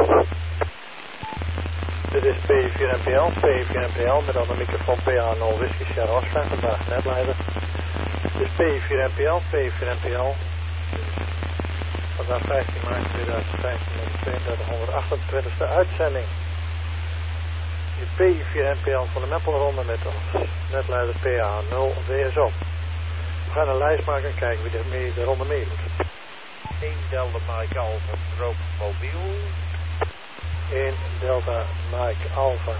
Dit is P4NPL, P4NPL met aan de microfoon PA0 Whisky Sierra Oscar, vandaag netleider. Dit is P4NPL, P4NPL. Vandaag 15 maart 2015 en de 3228e uitzending. De P4NPL van de Meppelronde met ons netleider PA0 WSO. We gaan een lijst maken en kijken wie er de ronde mee doet. 1 Delta Mike Alpha Stroke Mobiel. 1 Delta Mike Alpha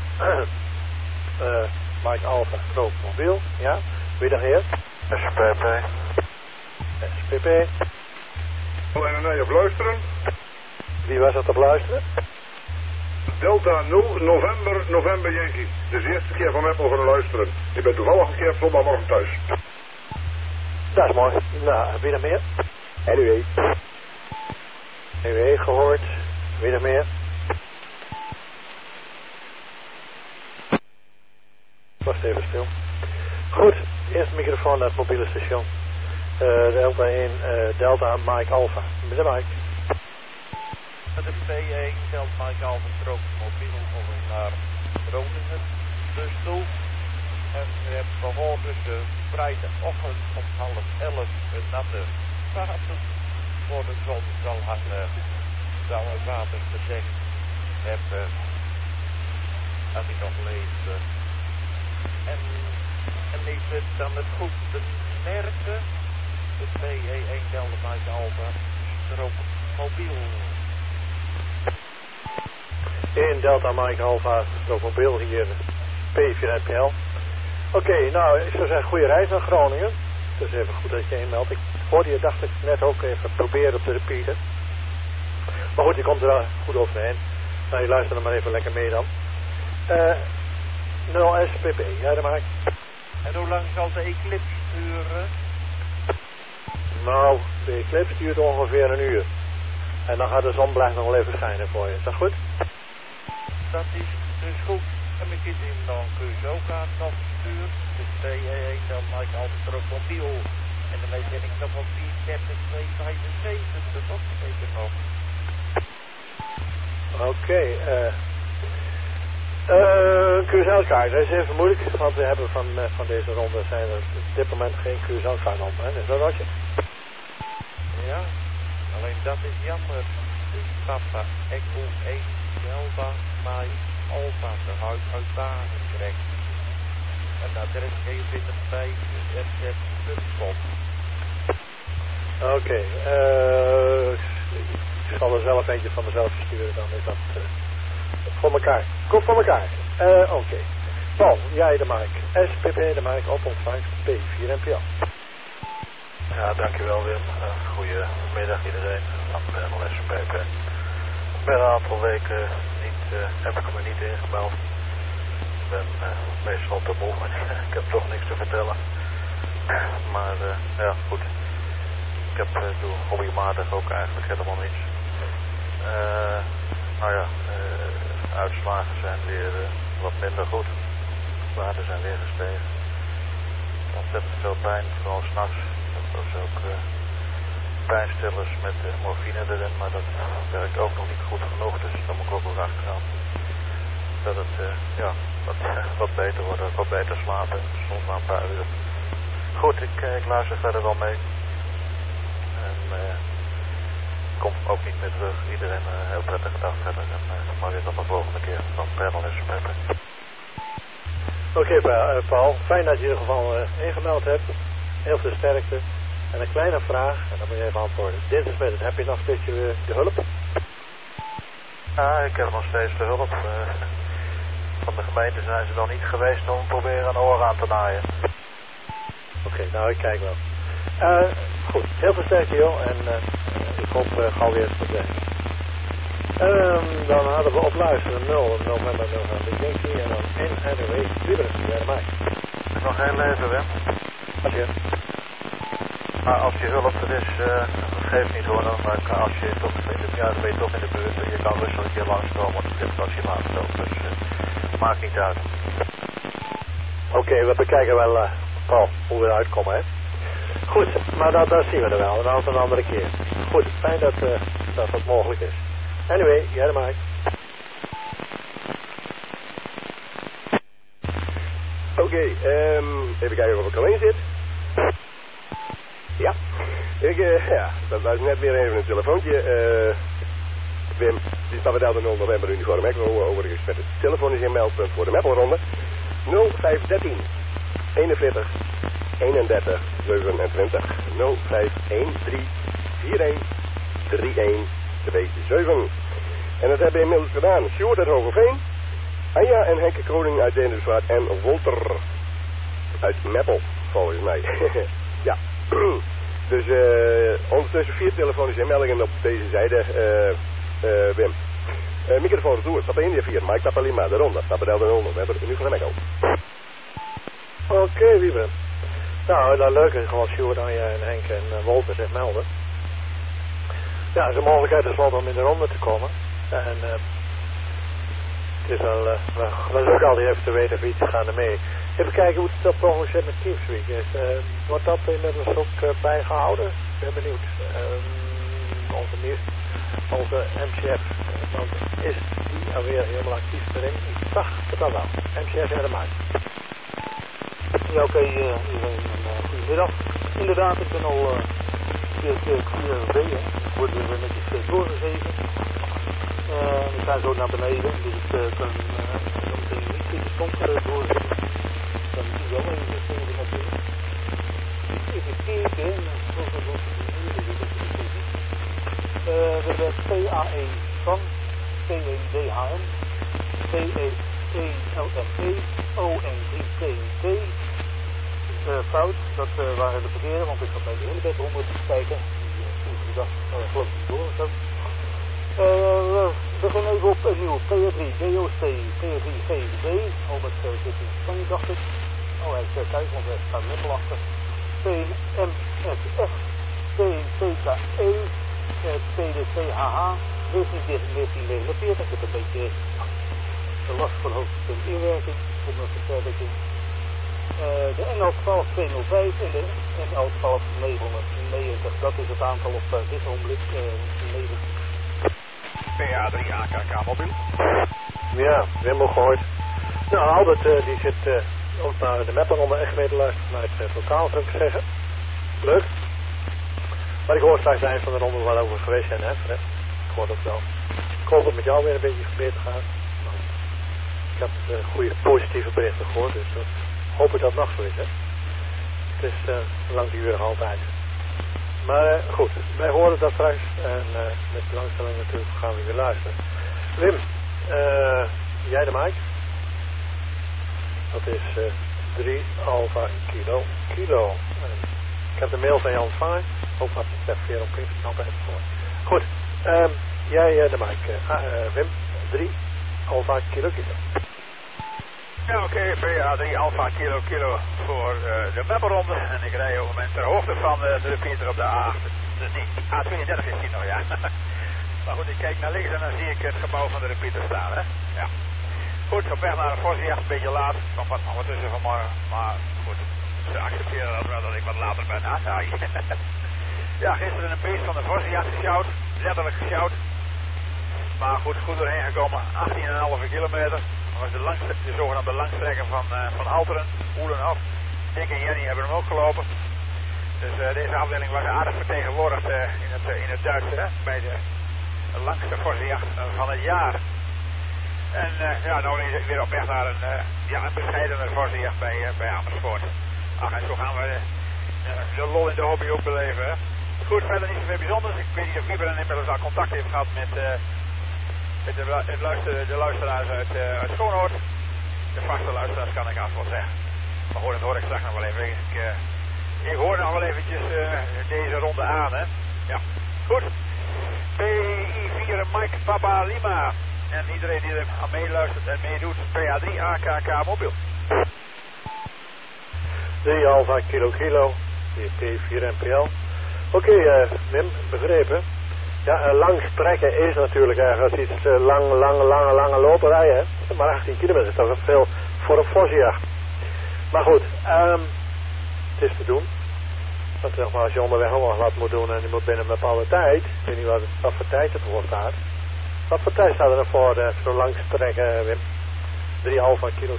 Mike Alpha Stroke Mobiel. Ja, wie daar heet? SPP. SPP. En naar je op luisteren. Wie was dat op luisteren? Delta 0 November Yankee. Dit is de eerste keer van Meppel voor luisteren. Ik ben toevallig een keer op zondagmorgen thuis. Dat is mooi. Nou, wie er meer? NUE. NUE gehoord. Wie er meer? Wacht even stil. Goed, eerst microfoon naar het mobiele station. Delta 1, Delta Mike Alpha. Met de Mike. Met de P1 Delta Mike Alpha Stroke Mobiel over naar Groningen. Dus toe. En u hebt gehoord dus de vrijdagochtend om 10:30 een natte water voor de zon zal hangen. Zou het water gezegd hebben. Als hij nog leeft. En is het dan het goed te merken? De P1 Delta Mike Alpha Stroke Mobiel. 1 Delta Mike Alpha Stroke Mobiel hier. P4NPL. Oké, nou, ik zou zeggen, goede reis naar Groningen. Het is even goed dat je inmeldt. Ik hoorde je, dacht ik, net ook even proberen op te repeaten. Maar goed, je komt er goed overheen. Nou, je luistert er maar even lekker mee dan. 0 SPP, jij dat maakt. En hoe lang zal de eclipse duren? Nou, de eclipse duurt ongeveer een uur. En dan gaat de zon blijft nog wel even schijnen voor je. Is dat goed? Dat is dus goed. En ik zit in dan QSO-kaart nog stuur. Dus P1 dan Mike Alpha Stroke Mobiel. En daarmee ben ik nog op 43275. Dat was zeker nog. Oké, QSL-kaart, dat is even moeilijk, want we hebben van deze ronde zijn er op dit moment geen QSL-kaart op. Hè? Is dat wat je? Ja, alleen dat is jammer. Dus papa, Echo 1, Delta, Mike, Alpha, de huid uit Barendrecht. En de adres kun je vinden bij rz.com. Oké, ik zal er zelf eentje van mezelf sturen, dan is dat voor elkaar. Goed voor elkaar. Oké. Paul, jij de Mike. SPP de Mike op ontvangst P4NPL. Ja, dankjewel Wim. Goedemiddag iedereen van de SPP. Ik ben een aantal weken heb ik me niet ingebeld. Ik ben meestal te moe, maar ik heb toch niks te vertellen. Maar ja, goed. Ik doe hobbymatig ook eigenlijk helemaal niets. Nou ja, uitslagen zijn weer wat minder goed. Waarden zijn weer gestegen. Ontzettend veel pijn, vooral s'nachts. Dat was ook pijnstillers met morfine erin, maar dat werkt ook nog niet goed genoeg, dus daar moet ik ook wel achteraan. Dat het ja, wat beter wordt, wat beter slapen, soms na een paar uur. Goed, ik luister verder wel mee. En kom ook niet meer terug. Iedereen een heel prettige dag verder. En maar weer tot de volgende keer van Panel en Peppe. Oké, Paul. Fijn dat je in ieder geval ingemeld hebt. Heel veel sterkte. En een kleine vraag, en dan moet je even antwoorden. Dinsdagmiddag, heb je nog steeds de hulp? Ja, ik heb nog steeds de hulp. Van de gemeente zijn ze nog niet geweest om proberen een oor aan te naaien. Oké, nou ik kijk wel. Goed, heel veel sterkte joh. En ik hoop gauw weer te zijn. Dan hadden we op luisteren 0 november Yankee en dan NRW Lieber, bij mij. Nog heel even, Wim. Als je. Als je hulp er is, geef niet hoor, maar als je toch in de, ja, dan ben je toch in de buurt en je kan rustig een keer langskomen, want dit was je laatst ook, dus maakt niet uit. Oké, we bekijken wel, Paul, hoe we eruit komen, hè. Goed, maar dat zien we er wel, een andere keer. Goed, fijn dat dat mogelijk is. Anyway, jij de Mike. Oké, even kijken of ik alleen zit. Ja, dat was net weer even een telefoontje. Wim, die staat bij Delta 0 november uniform echo. Overigens met het telefonisch inmeldpunt voor de Meppelronde. 0513 41 31 27 0513 41 31 27. En dat hebben we inmiddels gedaan. Sjoerd uit Hogeveen, Anja en Henke Koning uit Denerswaard en Wolter uit Meppel, volgens mij. Ja. Dus ondertussen 4 telefonische inmeldingen op deze zijde, Wim. Microfoon retour, stap 1 India 4, Mike Tapalima, de ronde, stap Delta 0, we hebben het nu van de Mekko. Oké, Wiebe. Nou, dat leuke is gewoon Sjoerd, Anja en Henk en Wolter zich melden. Ja, het is een mogelijkheid tenslotte om in de ronde te komen. En het is wel, dat is ook altijd even te weten of iets gaan ermee. Even kijken hoe het op het ogenblik zit met Teamspeak is. Wordt dat inmiddels ook bijgehouden? Ik ben benieuwd. Onze MCF, want is die alweer helemaal actief erin? Ik dacht het al wel. MCF in de maand. Ja, oké, goedemiddag. Inderdaad, ik ben al QRV, ik word weer netjes doorgegeven. Ik ga zo naar beneden, dus ik kan zo meteen niet de stond doorgeven. Dan zie je wel even volgen natuurlijk. Even kijken, we hebben PAE van, P1DHM, PE1LFE, ON3TT. Fout, dat waren de verkeerde, want ik had bij de hele bed onder te kijken. Die dag geloof ik niet door of zo. We beginnen even op een nieuw PR3 DOC, PR3 GVD. Albert zit in Spanje, dacht ik. Oh, hij is kijk, want hij staat net achter. PMSF, PCKE, PDCHH, 1949. Ik heb een beetje de last van hoofdpunt inwerking, om een versterking. De NL12205 en de NL12990, dat is het aantal op dit ogenblik. PA3 AKK mobiel. Ja, helemaal gehoord. Nou, Albert die zit ook naar de Meppelronde echt mee te luisteren vanuit het lokaal, zou ik zeggen. Leuk. Maar ik hoor straks eind van de ronde waar over geweest zijn, hè Fred? Ik hoor dat wel. Ik hoop dat met jou weer een beetje beter gaat. Ik heb goede positieve berichten gehoord, dus hoop ik dat nog zo is, hè. Het is langdurig altijd. Maar goed, wij horen dat straks en met belangstelling natuurlijk gaan we weer luisteren. Wim, jij de Mike? Dat is 3 Alpha Kilo. Ik heb de mail van je ontvangen. Hoop dat het weer op is. Goed, jij de Mike. Wim, 3 Alpha Kilo. Ja, oké, PA3 Alpha Kilo voor de Meppelronde. En ik rij op het moment ter hoogte van de repeater op de A8. Nee, A32 is die nog, ja. Maar goed, ik kijk naar links en dan zie ik het gebouw van de repeater staan, hè. Ja. Goed, op weg naar de Vossenjacht, een beetje laat. Nog wat tussen vanmorgen, maar goed. Ze accepteren dat wel dat ik wat later ben. Ja, gisteren een beest van de Vossenjacht gesjouwd. Letterlijk gesjouwd. Maar goed doorheen gekomen. 18,5 kilometer. Dat was de zogenaamde langstrekker van Halteren, Oelenhof. Dick en Jenny hebben hem ook gelopen. Dus deze afdeling was aardig vertegenwoordigd in het Duits, hè, bij de langste Vossenjacht van het jaar. En ja, nou weer op weg naar een bescheidener Vossenjacht bij Amersfoort. Ach, en zo gaan we de lol in de hobby ook beleven, hè. Goed, verder niet zoveel bijzonders. Ik weet niet of Wieber inmiddels al contact heeft gehad met de luisteraars uit Schoonhoort. De vaste luisteraars kan ik haast wel zeggen. Maar dat hoor ik straks nog wel even. Ik hoor nog wel eventjes deze ronde aan, hè. Ja, goed. PI4 Mike Papa Lima. En iedereen die er aan meeluistert en meedoet, PA3 AKK mobiel. 3 Alpha Kilo, P4 NPL. Oké, Wim, begrepen. Ja, lang strekken is natuurlijk ergens iets lange loperij, hè. Maar 18 kilometer is toch veel voor een Vossenjacht. Maar goed, het is te doen. Want zeg maar, als je onderweg ook nog wat moet doen en je moet binnen een bepaalde tijd, ik weet niet wat voor tijd het wordt gaat. Wat voor tijd staat er voor zo langs trekken, Wim? 3,5 kilo.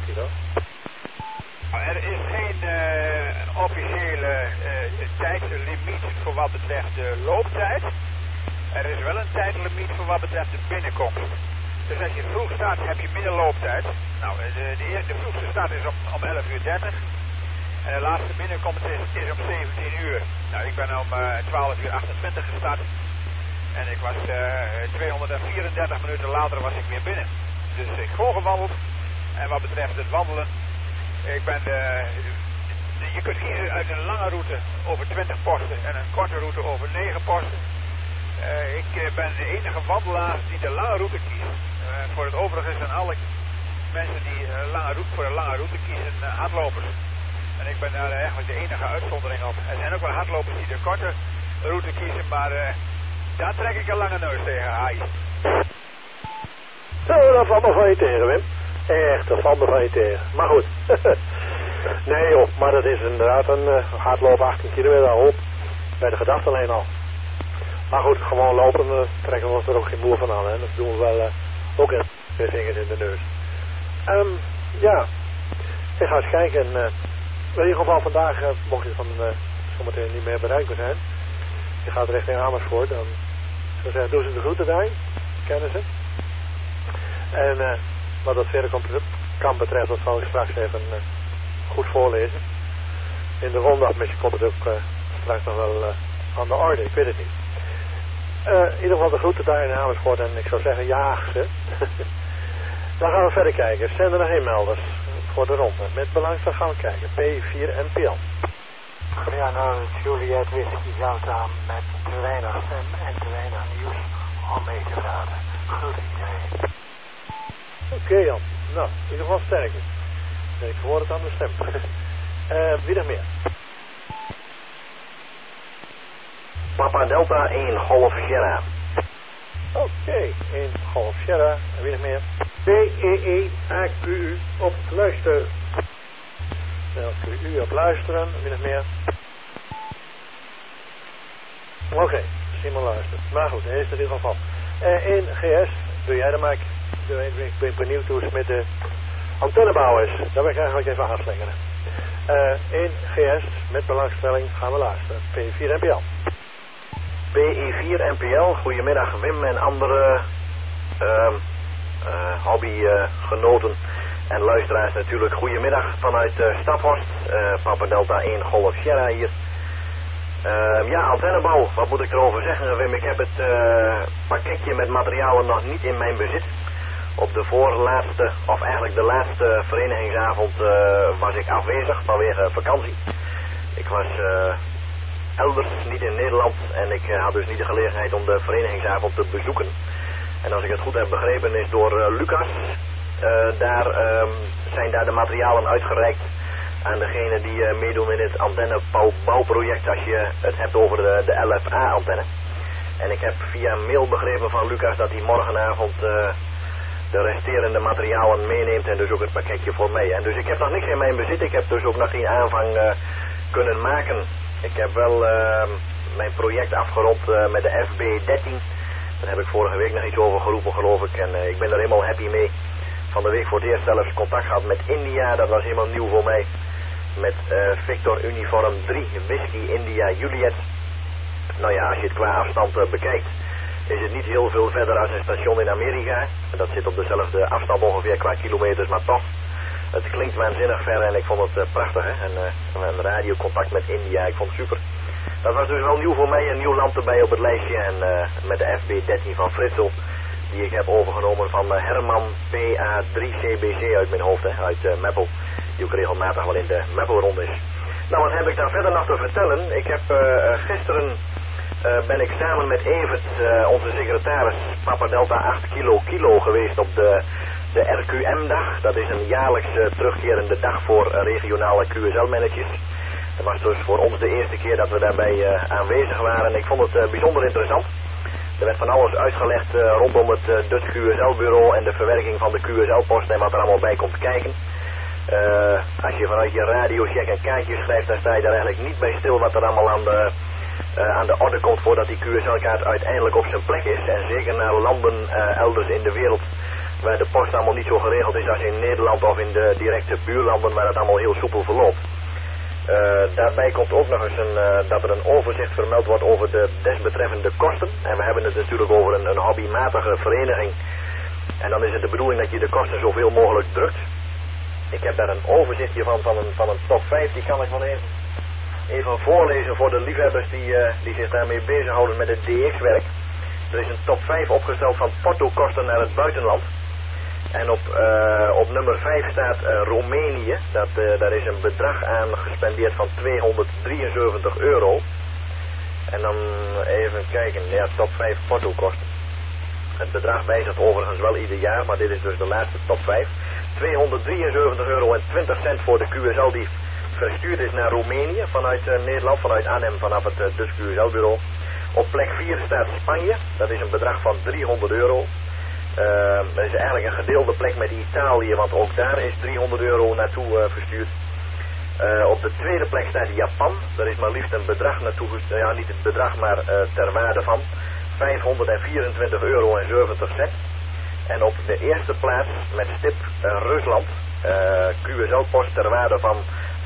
Er is geen officiële tijdslimiet voor wat betreft de looptijd. Er is wel een tijdlimiet voor wat betreft de binnenkomst. Dus als je vroeg start, heb je middenlooptijd. Nou, de vroegste start is om 11:30. En de laatste binnenkomst is om 17 uur. Nou, ik ben om 12:28 gestart. En ik was 234 minuten later was ik weer binnen. Dus ik gewoon gewandeld. En wat betreft het wandelen, ik ben je kunt kiezen uit een lange route over 20 posten en een korte route over 9 posten. Ik ben de enige wandelaar die de lange route kiest. Voor het overige zijn alle mensen die voor een lange route kiezen hardlopers. En ik ben daar eigenlijk de enige uitzondering op. Er zijn ook wel hardlopers die de korte route kiezen, maar daar trek ik een lange neus tegen, haai. Zo, dat valt me van je tegen, Wim. Echt, dat valt me van je tegen. Maar goed. Nee joh, maar dat is inderdaad een hardlopen 18 kilometer al op. Bij de gedachte alleen al. Maar goed, gewoon lopen, trekken we ons er ook geen moer van aan. Hè. Dat doen we wel ook in de vingers in de neus. Ja, ik ga eens kijken. In ieder geval vandaag, mocht je van zometeen niet meer bereikbaar zijn. Je gaat richting Amersfoort, dan zou zeggen, doen ze de groeten daar. Kennen ze. En wat dat verder kamp betreft, dat zal ik straks even goed voorlezen. In de ronde misschien komt het ook straks nog wel aan de orde, ik weet het niet. In ieder geval de groeten daar in Amersfoort en ik zou zeggen jaag ze. Dan gaan we verder kijken. Zijn er nog geen melders voor de ronde? Met belangstelling gaan we kijken. P4 NPL. Ja, nou, Juliet Whisky Delta met te weinig stem en te weinig nieuws om mee te praten. Goed idee. Oké Jan, nou, in ieder geval sterker. Ik hoor het aan de stem. Wie nog meer? Papa Delta 1 Golf Sierra. Oké, 1 Golf Sierra. En wie nog meer? PEE-AQU op luisteren. LQU op luisteren. En wie nog meer? Oké, Simon luistert. Maar goed, dat is in ieder geval. 1 GS, doe jij de mic. Ik ben benieuwd hoe het met de antennebouw is. Daar wil ik eigenlijk even aanslingeren. 1 GS, met belangstelling gaan we luisteren. P4 NPL. PE4 NPL, goedemiddag Wim en andere hobbygenoten en luisteraars natuurlijk. Goedemiddag vanuit Staphorst, Papa Delta 1 Golf Sierra hier. Ja, antennebouw, wat moet ik erover zeggen Wim? Ik heb het pakketje met materialen nog niet in mijn bezit. Op de voorlaatste, of eigenlijk de laatste verenigingsavond was ik afwezig vanwege vakantie. Ik was elders, niet in Nederland, en ik had dus niet de gelegenheid om de verenigingsavond te bezoeken. En als ik het goed heb begrepen is door Lucas, zijn daar de materialen uitgereikt aan degenen die meedoen in het antennebouwproject als je het hebt over de LFA-antenne. En ik heb via mail begrepen van Lucas dat hij morgenavond de resterende materialen meeneemt en dus ook het pakketje voor mij. En dus ik heb nog niks in mijn bezit, ik heb dus ook nog geen aanvang kunnen maken. Ik heb wel mijn project afgerond met de FB13. Daar heb ik vorige week nog iets over geroepen geloof ik en ik ben er helemaal happy mee. Van de week voor het eerst zelfs contact gehad met India, dat was helemaal nieuw voor mij. Met Victor Uniform 3, Whisky India Juliet. Nou ja, als je het qua afstand bekijkt, is het niet heel veel verder als een station in Amerika. Dat zit op dezelfde afstand ongeveer qua kilometers, maar toch. Het klinkt waanzinnig ver en ik vond het prachtig, hè. En radiocontact met India, ik vond het super. Dat was dus wel nieuw voor mij, een nieuw land erbij op het lijstje. En met de FB13 van Fritsel, die ik heb overgenomen van Herman PA3CBC uit mijn hoofd, hè, uit Meppel. Die ook regelmatig wel in de Meppelronde is. Nou, wat heb ik daar verder nog te vertellen? Ik heb gisteren ben ik samen met Evert, onze secretaris, Papa Delta 8 kilo geweest op de RQM-dag. Dat is een jaarlijks terugkerende dag voor regionale QSL-managers. Dat was dus voor ons de eerste keer dat we daarbij aanwezig waren. Ik vond het bijzonder interessant. Er werd van alles uitgelegd rondom het Dutch QSL-bureau en de verwerking van de QSL-post en wat er allemaal bij komt kijken. Als je vanuit je radiocheck een kaartje schrijft, dan sta je daar eigenlijk niet bij stil wat er allemaal aan de orde komt voordat die QSL-kaart uiteindelijk op zijn plek is. En zeker naar landen elders in de wereld waar de post allemaal niet zo geregeld is als in Nederland of in de directe buurlanden waar het allemaal heel soepel verloopt. Daarbij komt ook nog eens dat er een overzicht vermeld wordt over de desbetreffende kosten. En we hebben het natuurlijk over een hobbymatige vereniging. En dan is het de bedoeling dat je de kosten zoveel mogelijk drukt. Ik heb daar een overzichtje van een top 5, die kan ik wel even voorlezen voor de liefhebbers die zich daarmee bezighouden met het DX-werk. Er is een top 5 opgesteld van portokosten naar het buitenland. En op nummer 5 staat Roemenië. Daar is een bedrag aan gespendeerd van €273. En dan even kijken, ja, top 5 portokosten. Het bedrag wijzigt overigens wel ieder jaar, maar dit is dus de laatste top 5. €273,20 voor de QSL die verstuurd is naar Roemenië vanuit Nederland, vanuit Arnhem, vanaf het Dutch QSL-bureau. Op plek 4 staat Spanje, dat is een bedrag van €300. Dat is eigenlijk een gedeelde plek met Italië, want ook daar is €300 naartoe verstuurd. Op de tweede plek staat Japan, daar is maar liefst een bedrag naartoe gestuurd, ja niet het bedrag, maar ter waarde van €524,70. En op de eerste plaats met stip Rusland, QSL-post ter waarde van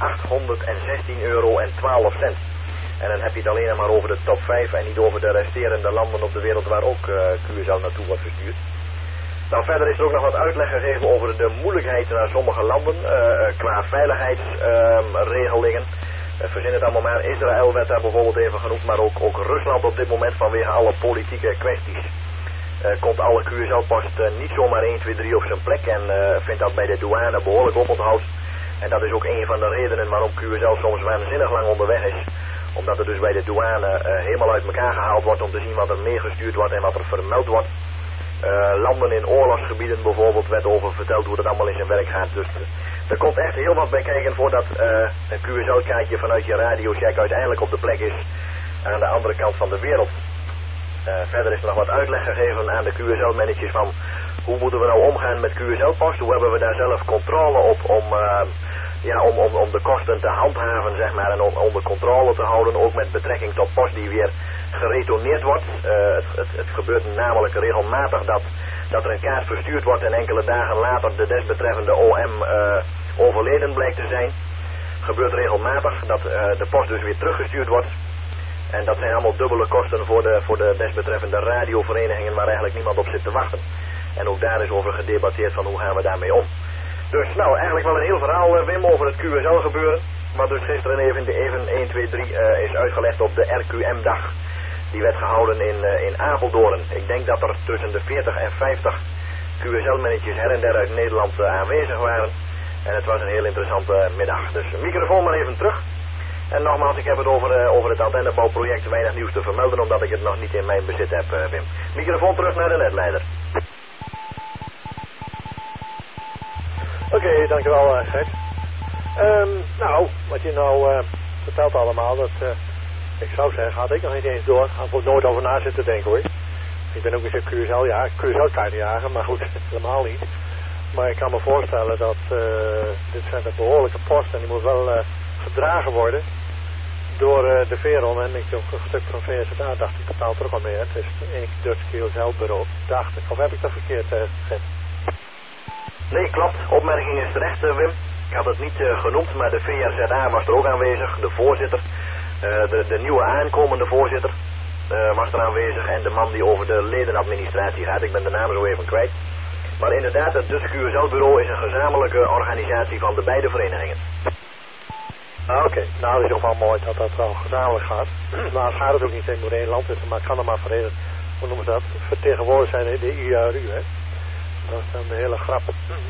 €816,12. En dan heb je het alleen maar over de top 5 en niet over de resterende landen op de wereld waar ook QSL naartoe wordt verstuurd. Nou, verder is er ook nog wat uitleg gegeven over de moeilijkheid naar sommige landen qua veiligheidsregelingen. Verzin het allemaal maar. Israël werd daar bijvoorbeeld even genoemd, maar ook Rusland op dit moment vanwege alle politieke kwesties. Komt alle QSL-post niet zomaar 1, 2, 3 op zijn plek en vindt dat bij de douane behoorlijk oponthoud. En dat is ook een van de redenen waarom QSL soms waanzinnig lang onderweg is. Omdat er dus bij de douane helemaal uit elkaar gehaald wordt om te zien wat er meegestuurd wordt en wat er vermeld wordt. Landen in oorlogsgebieden bijvoorbeeld werd over verteld hoe dat allemaal in zijn werk gaat. Dus er komt echt heel wat bij kijken voordat een QSL-kaartje vanuit je radiocheck uiteindelijk op de plek is aan de andere kant van de wereld. Verder is er nog wat uitleg gegeven aan de QSL-managers van hoe moeten we nou omgaan met QSL-post, hoe hebben we daar zelf controle op om de kosten te handhaven, zeg maar, en om onder controle te houden, ook met betrekking tot post die weer geretourneerd wordt. Het gebeurt namelijk regelmatig dat er een kaart verstuurd wordt en enkele dagen later de desbetreffende OM overleden blijkt te zijn. Gebeurt regelmatig dat de post dus weer teruggestuurd wordt. En dat zijn allemaal dubbele kosten voor de desbetreffende radioverenigingen waar eigenlijk niemand op zit te wachten. En ook daar is over gedebatteerd van hoe gaan we daarmee om. Dus nou, eigenlijk wel een heel verhaal, Wim, over het QSL gebeuren. Wat dus gisteren even 1, 2, 3 is uitgelegd op de RQM-dag. Die werd gehouden in Apeldoorn. Ik denk dat er tussen de 40 en 50 QSL-managers her en der uit Nederland aanwezig waren. En het was een heel interessante middag. Dus microfoon maar even terug. En nogmaals, ik heb het over het antennebouwproject weinig nieuws te vermelden, omdat ik het nog niet in mijn bezit heb, Wim. Microfoon terug naar de netleider. Oké, dankjewel, Gert. Nou, wat je nou vertelt allemaal, dat ik zou zeggen, had ik nog niet eens door. Had ik nooit over na zitten denken, hoor. Ik ben ook eens een QSL-kaartenjager, maar goed, helemaal niet. Maar ik kan me voorstellen dat dit zijn de behoorlijke post en die moet wel gedragen worden door de Veron. En ik ook een stuk van VSA, dacht ik, betaalt er ook al mee. Het is een Dutch QSL-bureau, dacht ik. Of heb ik dat verkeerd gezegd? Nee, klopt. Opmerking is terecht, Wim. Ik had het niet genoemd, maar de VRZA was er ook aanwezig. De voorzitter, de nieuwe aankomende voorzitter was er aanwezig. En de man die over de ledenadministratie gaat. Ik ben de naam zo even kwijt. Maar inderdaad, het Dutch QSL-bureau is een gezamenlijke organisatie van de beide verenigingen. Oké, nou dat is ook wel mooi dat dat wel gezamenlijk gaat. Nou gaat het ook niet in één land zitten, maar het kan er maar voor hoe noemen ze dat, vertegenwoordigd zijn in de IRU, hè. Dat is dan de hele grap.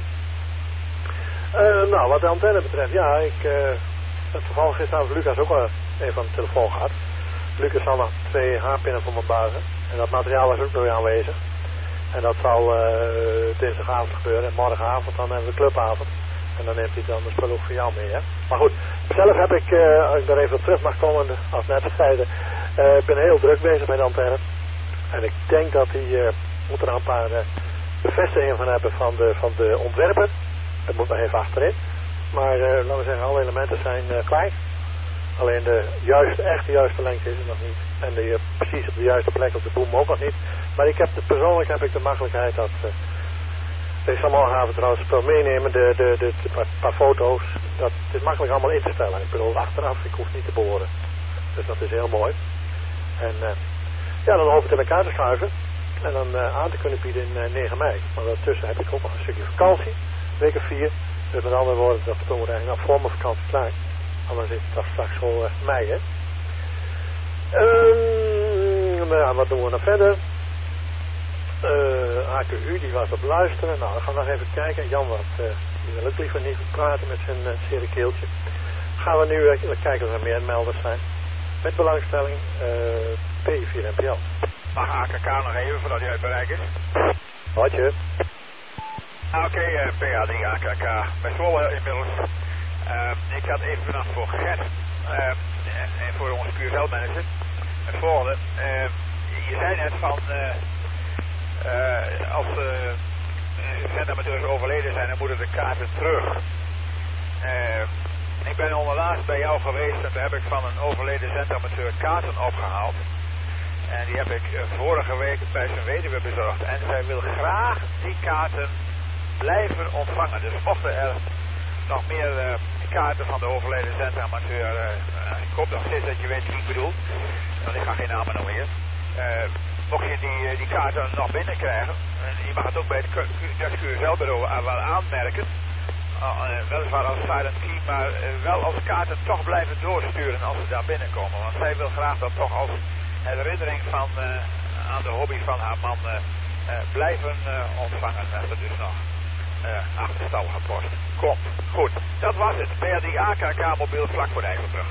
Nou, wat de antenne betreft, ja, ik heb toevallig gisteravond Lucas ook al even aan de telefoon gehad. Lucas zal nog 2 haarpinnen voor me buigen. En dat materiaal is ook nog weer aanwezig. En dat zal dinsdagavond gebeuren. En morgenavond dan hebben we clubavond. En dan neemt hij dan de spul ook voor jou mee, hè. Maar goed, zelf heb ik, als ik daar even op terug mag komen, als net zeiden, ik ben heel druk bezig met de antenne. En ik denk dat hij moet er een paar bevestigingen van hebben van de ontwerper. Dat moet nog even achterin. Maar laten we zeggen, alle elementen zijn klaar. Alleen de juiste lengte is het nog niet. En precies op de juiste plek op de boom ook nog niet. Maar persoonlijk heb ik de makkelijkheid dat... Deze zal morgenavond trouwens spel meenemen, de paar foto's. Dat is makkelijk allemaal in te stellen. Ik bedoel, achteraf, ik hoef niet te boren. Dus dat is heel mooi. En dan hoop ik het in elkaar te schuiven. En dan aan te kunnen bieden in 9 mei. Maar daartussen heb ik ook nog een stukje vakantie. Week of 4. Dus met andere woorden, dat wordt eigenlijk voor mijn vakantie klaar. Anders is het straks al mei, hè. Wat doen we nou verder? AQU, die was op luisteren. Nou, dan gaan we nog even kijken. Jan, die wil ook liever niet praten met zijn zere keeltje. Gaan we nu kijken of er meer melders zijn. Met belangstelling, P4NPL. Mag AKK nog even voordat hij uit bereik is? Watje. Oké, PA3 AKK. Bij Zwolle inmiddels. Ik had even vannacht voor Gert. En voor onze QSL-manager. Het volgende. Je zei net van... als zendamateurs overleden zijn, dan moeten de kaarten terug. Ik ben onderlaatst bij jou geweest en toen heb ik van een overleden zendamateur kaarten opgehaald. En die heb ik vorige week bij zijn weduwe bezorgd. En zij wil graag die kaarten blijven ontvangen. Dus mochten er nog meer kaarten van de overleden zendamateur... ik hoop nog steeds dat je weet wie ik bedoel. Want ik ga geen namen nog meer. Mocht je die kaarten nog binnenkrijgen, en je mag het ook bij het QSL-bureau wel aanmerken, weliswaar als silent key, maar wel als kaarten toch blijven doorsturen als ze daar binnenkomen. Want zij wil graag dat toch als herinnering aan de hobby van haar man blijven ontvangen. Dat er dus nog achterstallige post komt. Goed, dat was het. BRD AKK mobiel vlak voor de IJsselbrug.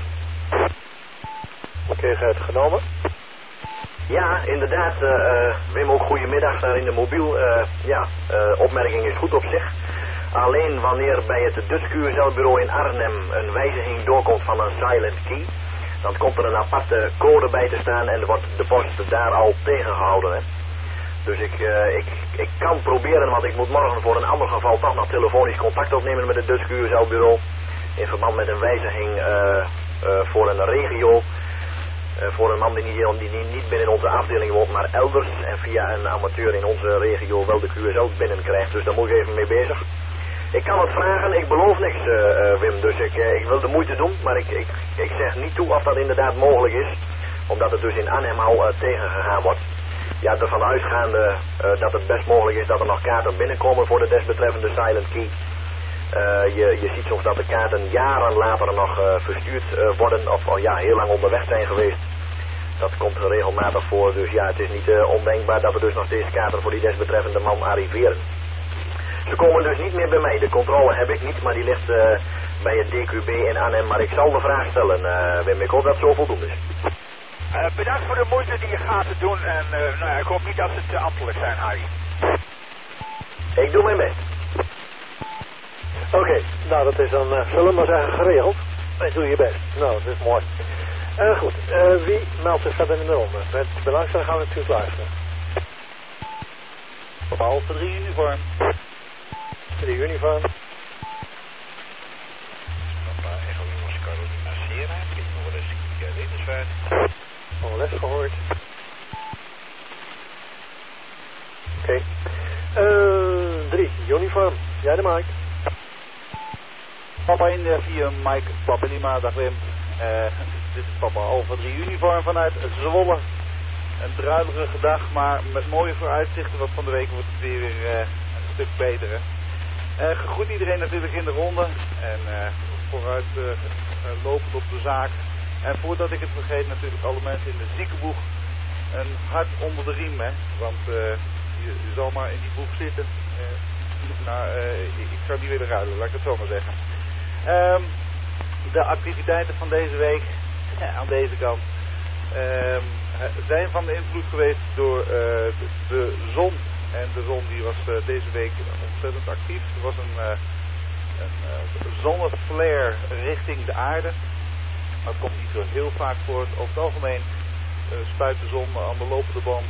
Oké, Gert, genomen. Ja, inderdaad, Wim, ook goedemiddag daar in de mobiel. Opmerking is goed op zich. Alleen wanneer bij het Dutch QSL-bureau in Arnhem een wijziging doorkomt van een silent key, dan komt er een aparte code bij te staan en wordt de post daar al tegengehouden. Hè. Dus ik kan proberen, want ik moet morgen voor een ander geval toch nog telefonisch contact opnemen met het Dutch QSL-bureau in verband met een wijziging voor een regio. Voor een man die niet binnen onze afdeling woont, maar elders. En via een amateur in onze regio wel de QSL binnenkrijgt. Dus daar moet ik even mee bezig. Ik kan het vragen, ik beloof niks, Wim. Dus ik wil de moeite doen, maar ik zeg niet toe of dat inderdaad mogelijk is. Omdat het dus in Arnhem al tegengegaan wordt. Ja, ervan uitgaande dat het best mogelijk is dat er nog kaarten binnenkomen voor de desbetreffende silent key. Je ziet soms dat de kaarten jaren later nog verstuurd worden of al heel lang onderweg zijn geweest. Dat komt regelmatig voor, dus ja, het is niet ondenkbaar dat er dus nog steeds kaarten voor die desbetreffende man arriveren. Ze komen dus niet meer bij mij, de controle heb ik niet, maar die ligt bij het DQB in Arnhem. Maar ik zal de vraag stellen, Wim, ik hoop dat het zo voldoende is. Bedankt voor de moeite die je gaat doen en ik hoop niet dat ze te ambtelijk zijn, Harry. Ik doe mijn best. Oké, nou dat is dan, zullen we maar zeggen, geregeld. En doe je best. Nou, dat is mooi. Goed, wie meldt zich verder in de ronde? Met belangstelling gaan we natuurlijk luisteren. Behalve 3 uniform. 3 uniform. Echo Jongens Carolina Sierra, ik nog eens Lederswijk. Al les gehoord. Oké. 3 uniform. Jij de Mike. Papa India 4, Mike, Papa Lima, dag Wim. Dit is Papa Alpha 3 uniform vanuit Zwolle. Een druilerige dag, maar met mooie vooruitzichten, want van de week wordt het weer een stuk beter. Gegroet iedereen natuurlijk in de ronde en vooruit lopend op de zaak. En voordat ik het vergeet, natuurlijk alle mensen in de ziekenboeg een hart onder de riem, hè. Want je zal maar in die boeg zitten. Ik zou niet willen ruilen, laat ik het zo maar zeggen. De activiteiten van deze week, aan deze kant, zijn van de invloed geweest door de zon. En de zon die was deze week ontzettend actief. Er was een zonneflare richting de aarde. Dat komt niet zo heel vaak voor. Over het algemeen spuit de zon aan de lopende band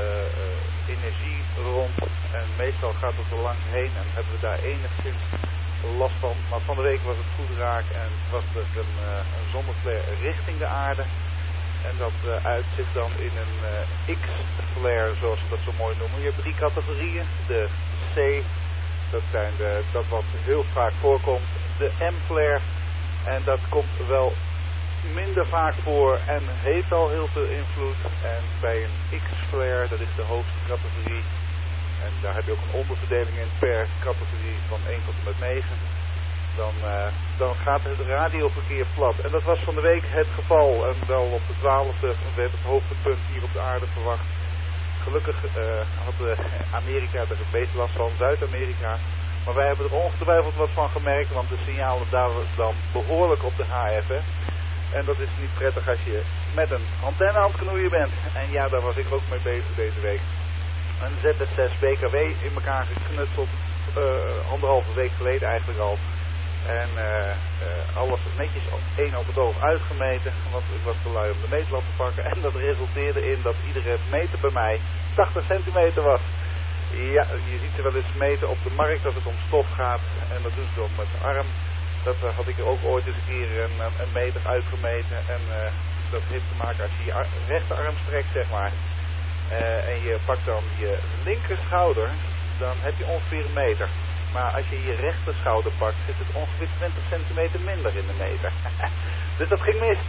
energie rond. En meestal gaat het er langs heen en hebben we daar enigszins last van. Maar van de week was het goed raak en was er een zonneflare richting de aarde. En dat uitzicht dan in een X-flare, zoals ze dat zo mooi noemen. Je hebt 3 categorieën. De C, dat wat heel vaak voorkomt. De M-flare, en dat komt wel minder vaak voor en heeft al heel veel invloed. En bij een X-flare, dat is de hoogste categorie. En daar heb je ook een onderverdeling in per categorie van 1 tot en met 9. Dan gaat het radioverkeer plat. En dat was van de week het geval. En wel op de 12e werd het hoogtepunt hier op de aarde verwacht. Gelukkig had Amerika er het meest last van, Zuid-Amerika. Maar wij hebben er ongetwijfeld wat van gemerkt, want de signalen dalen dan behoorlijk op de HF. Hè? En dat is niet prettig als je met een antenne aan het knoeien bent. En ja, daar was ik ook mee bezig deze week. Een ZS6 BKW in elkaar geknutseld, 1,5 week geleden eigenlijk al. En alles netjes één op het oog uitgemeten, want ik was te lui om de meetlat te pakken. En dat resulteerde in dat iedere meter bij mij 80 centimeter was. Ja, je ziet ze wel eens meten op de markt als het om stof gaat. En dat doen ze dan met de arm. Dat had ik er ook ooit eens een keer een meter uitgemeten. En dat heeft te maken als je je rechterarm strekt, zeg maar. En je pakt dan je linker schouder, dan heb je ongeveer een meter. Maar als je je rechter schouder pakt, zit het ongeveer 20 centimeter minder in de meter. Dus dat ging mis.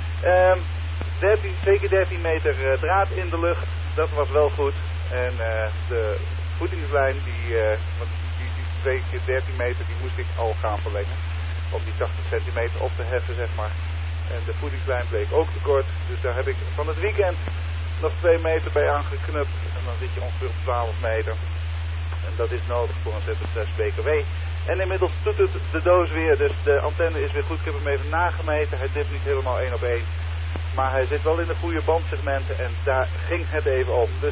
2 keer 13 meter draad in de lucht, dat was wel goed. En de voedingslijn, die 2 keer 13 meter, die moest ik al gaan verlengen. Om die 80 centimeter op te heffen, zeg maar. En de voedingslijn bleek ook te kort. Dus daar heb ik van het weekend nog 2 meter bij aangeknupt. En dan zit je ongeveer op 12 meter. En dat is nodig voor een ZS6 BKW. En inmiddels doet het de doos weer. Dus de antenne is weer goed. Ik heb hem even nagemeten. Hij dipt niet helemaal 1 op 1. Maar hij zit wel in de goede bandsegmenten. En daar ging het even om. Dus,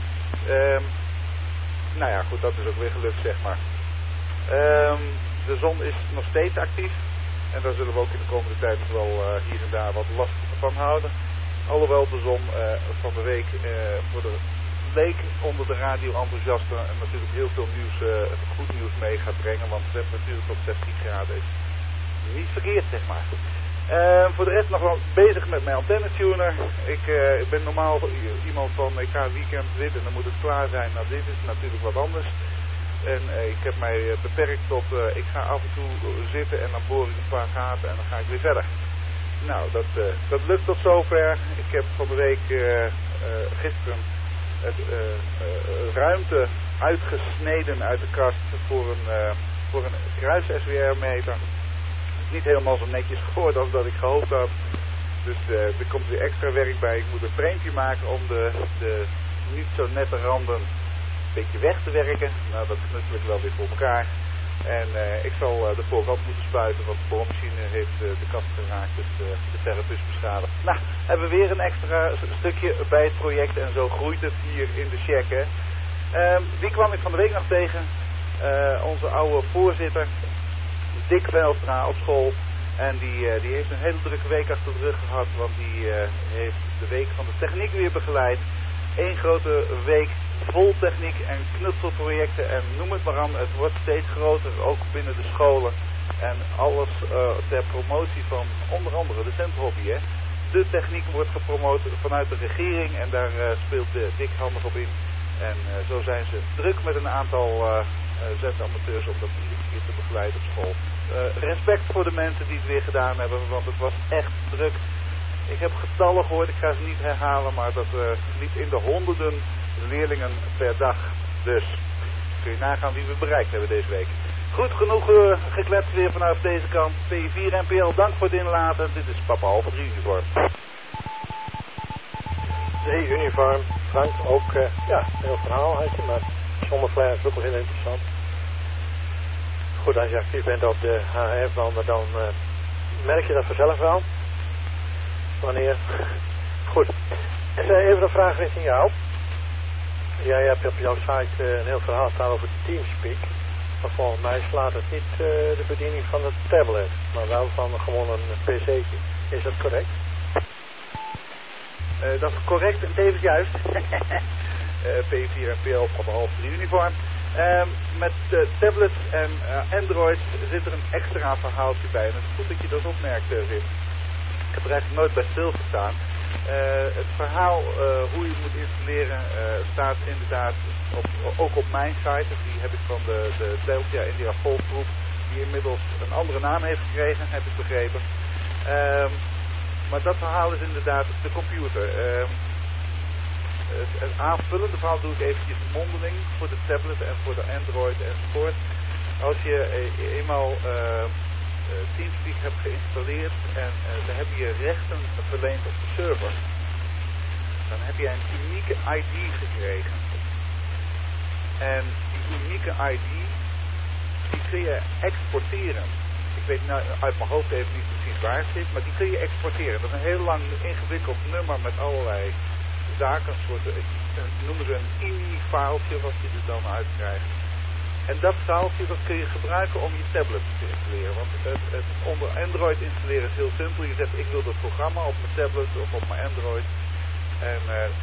nou ja, goed. Dat is ook weer gelukt, zeg maar. De zon is nog steeds actief. En daar zullen we ook in de komende tijd wel hier en daar wat last van houden. Alhoewel de zon van de week voor de leek onder de radio-enthousiasten natuurlijk heel veel nieuws, goed nieuws mee gaat brengen. Want de temperatuur tot 16 graden is niet verkeerd, zeg maar. Voor de rest nog wel bezig met mijn antennetuner. Ik ben normaal iemand van, ik ga een weekend dit en dan moet het klaar zijn. Nou, dit is natuurlijk wat anders. En ik heb mij beperkt tot, ik ga af en toe zitten en dan boor ik een paar gaten en dan ga ik weer verder. Nou, dat lukt tot zover. Ik heb van de week gisteren ruimte uitgesneden uit de kast voor een kruis-SWR-meter. Niet helemaal zo netjes geworden als dat ik gehoopt had. Dus er komt weer extra werk bij. Ik moet een frame maken om de niet zo nette randen een beetje weg te werken. Nou, dat knutsel ik wel weer voor elkaar. En ik zal de voorkant moeten spuiten, want de boormachine heeft de kast geraakt, dus de verf is beschadigd. Nou, hebben we weer een extra stukje bij het project en zo groeit het hier in de check, hè. Die kwam ik van de week nog tegen. Onze oude voorzitter, Dick Velstra op school. En die heeft een hele drukke week achter de rug gehad, want die heeft de week van de techniek weer begeleid. 1 grote week vol techniek en knutselprojecten en noem het maar aan. Het wordt steeds groter, ook binnen de scholen. En alles ter promotie van onder andere de centhobby. Hè. De techniek wordt gepromoot vanuit de regering en daar speelt Dick handig op in. En zo zijn ze druk met een aantal zendamateurs om dat iedere keer te begeleiden op school. Respect voor de mensen die het weer gedaan hebben, want het was echt druk. Ik heb getallen gehoord, ik ga ze niet herhalen, maar dat liep in de honderden leerlingen per dag. Dus kun je nagaan wie we bereikt hebben deze week. Goed, genoeg gekletst weer vanaf deze kant. P4 NPL, dank voor het inlaten. Dit is Papa Alpha 3 uniform. 3 uniform, Frank, ook, ja, heel verhaal had je, maar zonder flare is ook wel heel interessant. Goed, als je actief bent op de HF-banden, dan merk je dat vanzelf wel. Wanneer? Goed. Even een vraag richting jou. Jij hebt op jouw site een heel verhaal staan over Teamspeak. Maar volgens mij slaat het niet de bediening van het tablet, maar wel van gewoon een pc'tje. Is dat correct? Dat is correct en tevens juist. P4 NPL op half 3 uniform. Met tablets en Android zit er een extra verhaaltje bij. En het is goed dat je dat opmerkt, Wim. Ik heb er eigenlijk nooit bij stilgestaan. Het verhaal hoe je het moet installeren staat inderdaad ook op mijn site. Die heb ik van de Delta India Golf Groep, die inmiddels een andere naam heeft gekregen, heb ik begrepen. Maar dat verhaal is inderdaad de computer. Het aanvullende verhaal doe ik eventjes mondeling voor de tablet en voor de Android enzovoort. Als je eenmaal TeamSpeak hebt geïnstalleerd en dan heb je rechten verleend op de server, dan heb je een unieke ID gekregen. En die unieke ID, die kun je exporteren. Ik weet nou uit mijn hoofd even niet precies waar het zit, maar die kun je exporteren. Dat is een heel lang ingewikkeld nummer met allerlei zaken, een soort, noemen ze een INI-filetje wat je er dan uitkrijgt. En dat filetje dat kun je gebruiken om je tablet te installeren. Want het onder Android installeren is heel simpel. Je zegt ik wil dat programma op mijn tablet of op mijn Android. En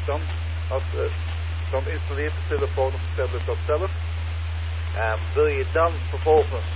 dan installeert de telefoon of de tablet dat zelf. Wil je dan vervolgens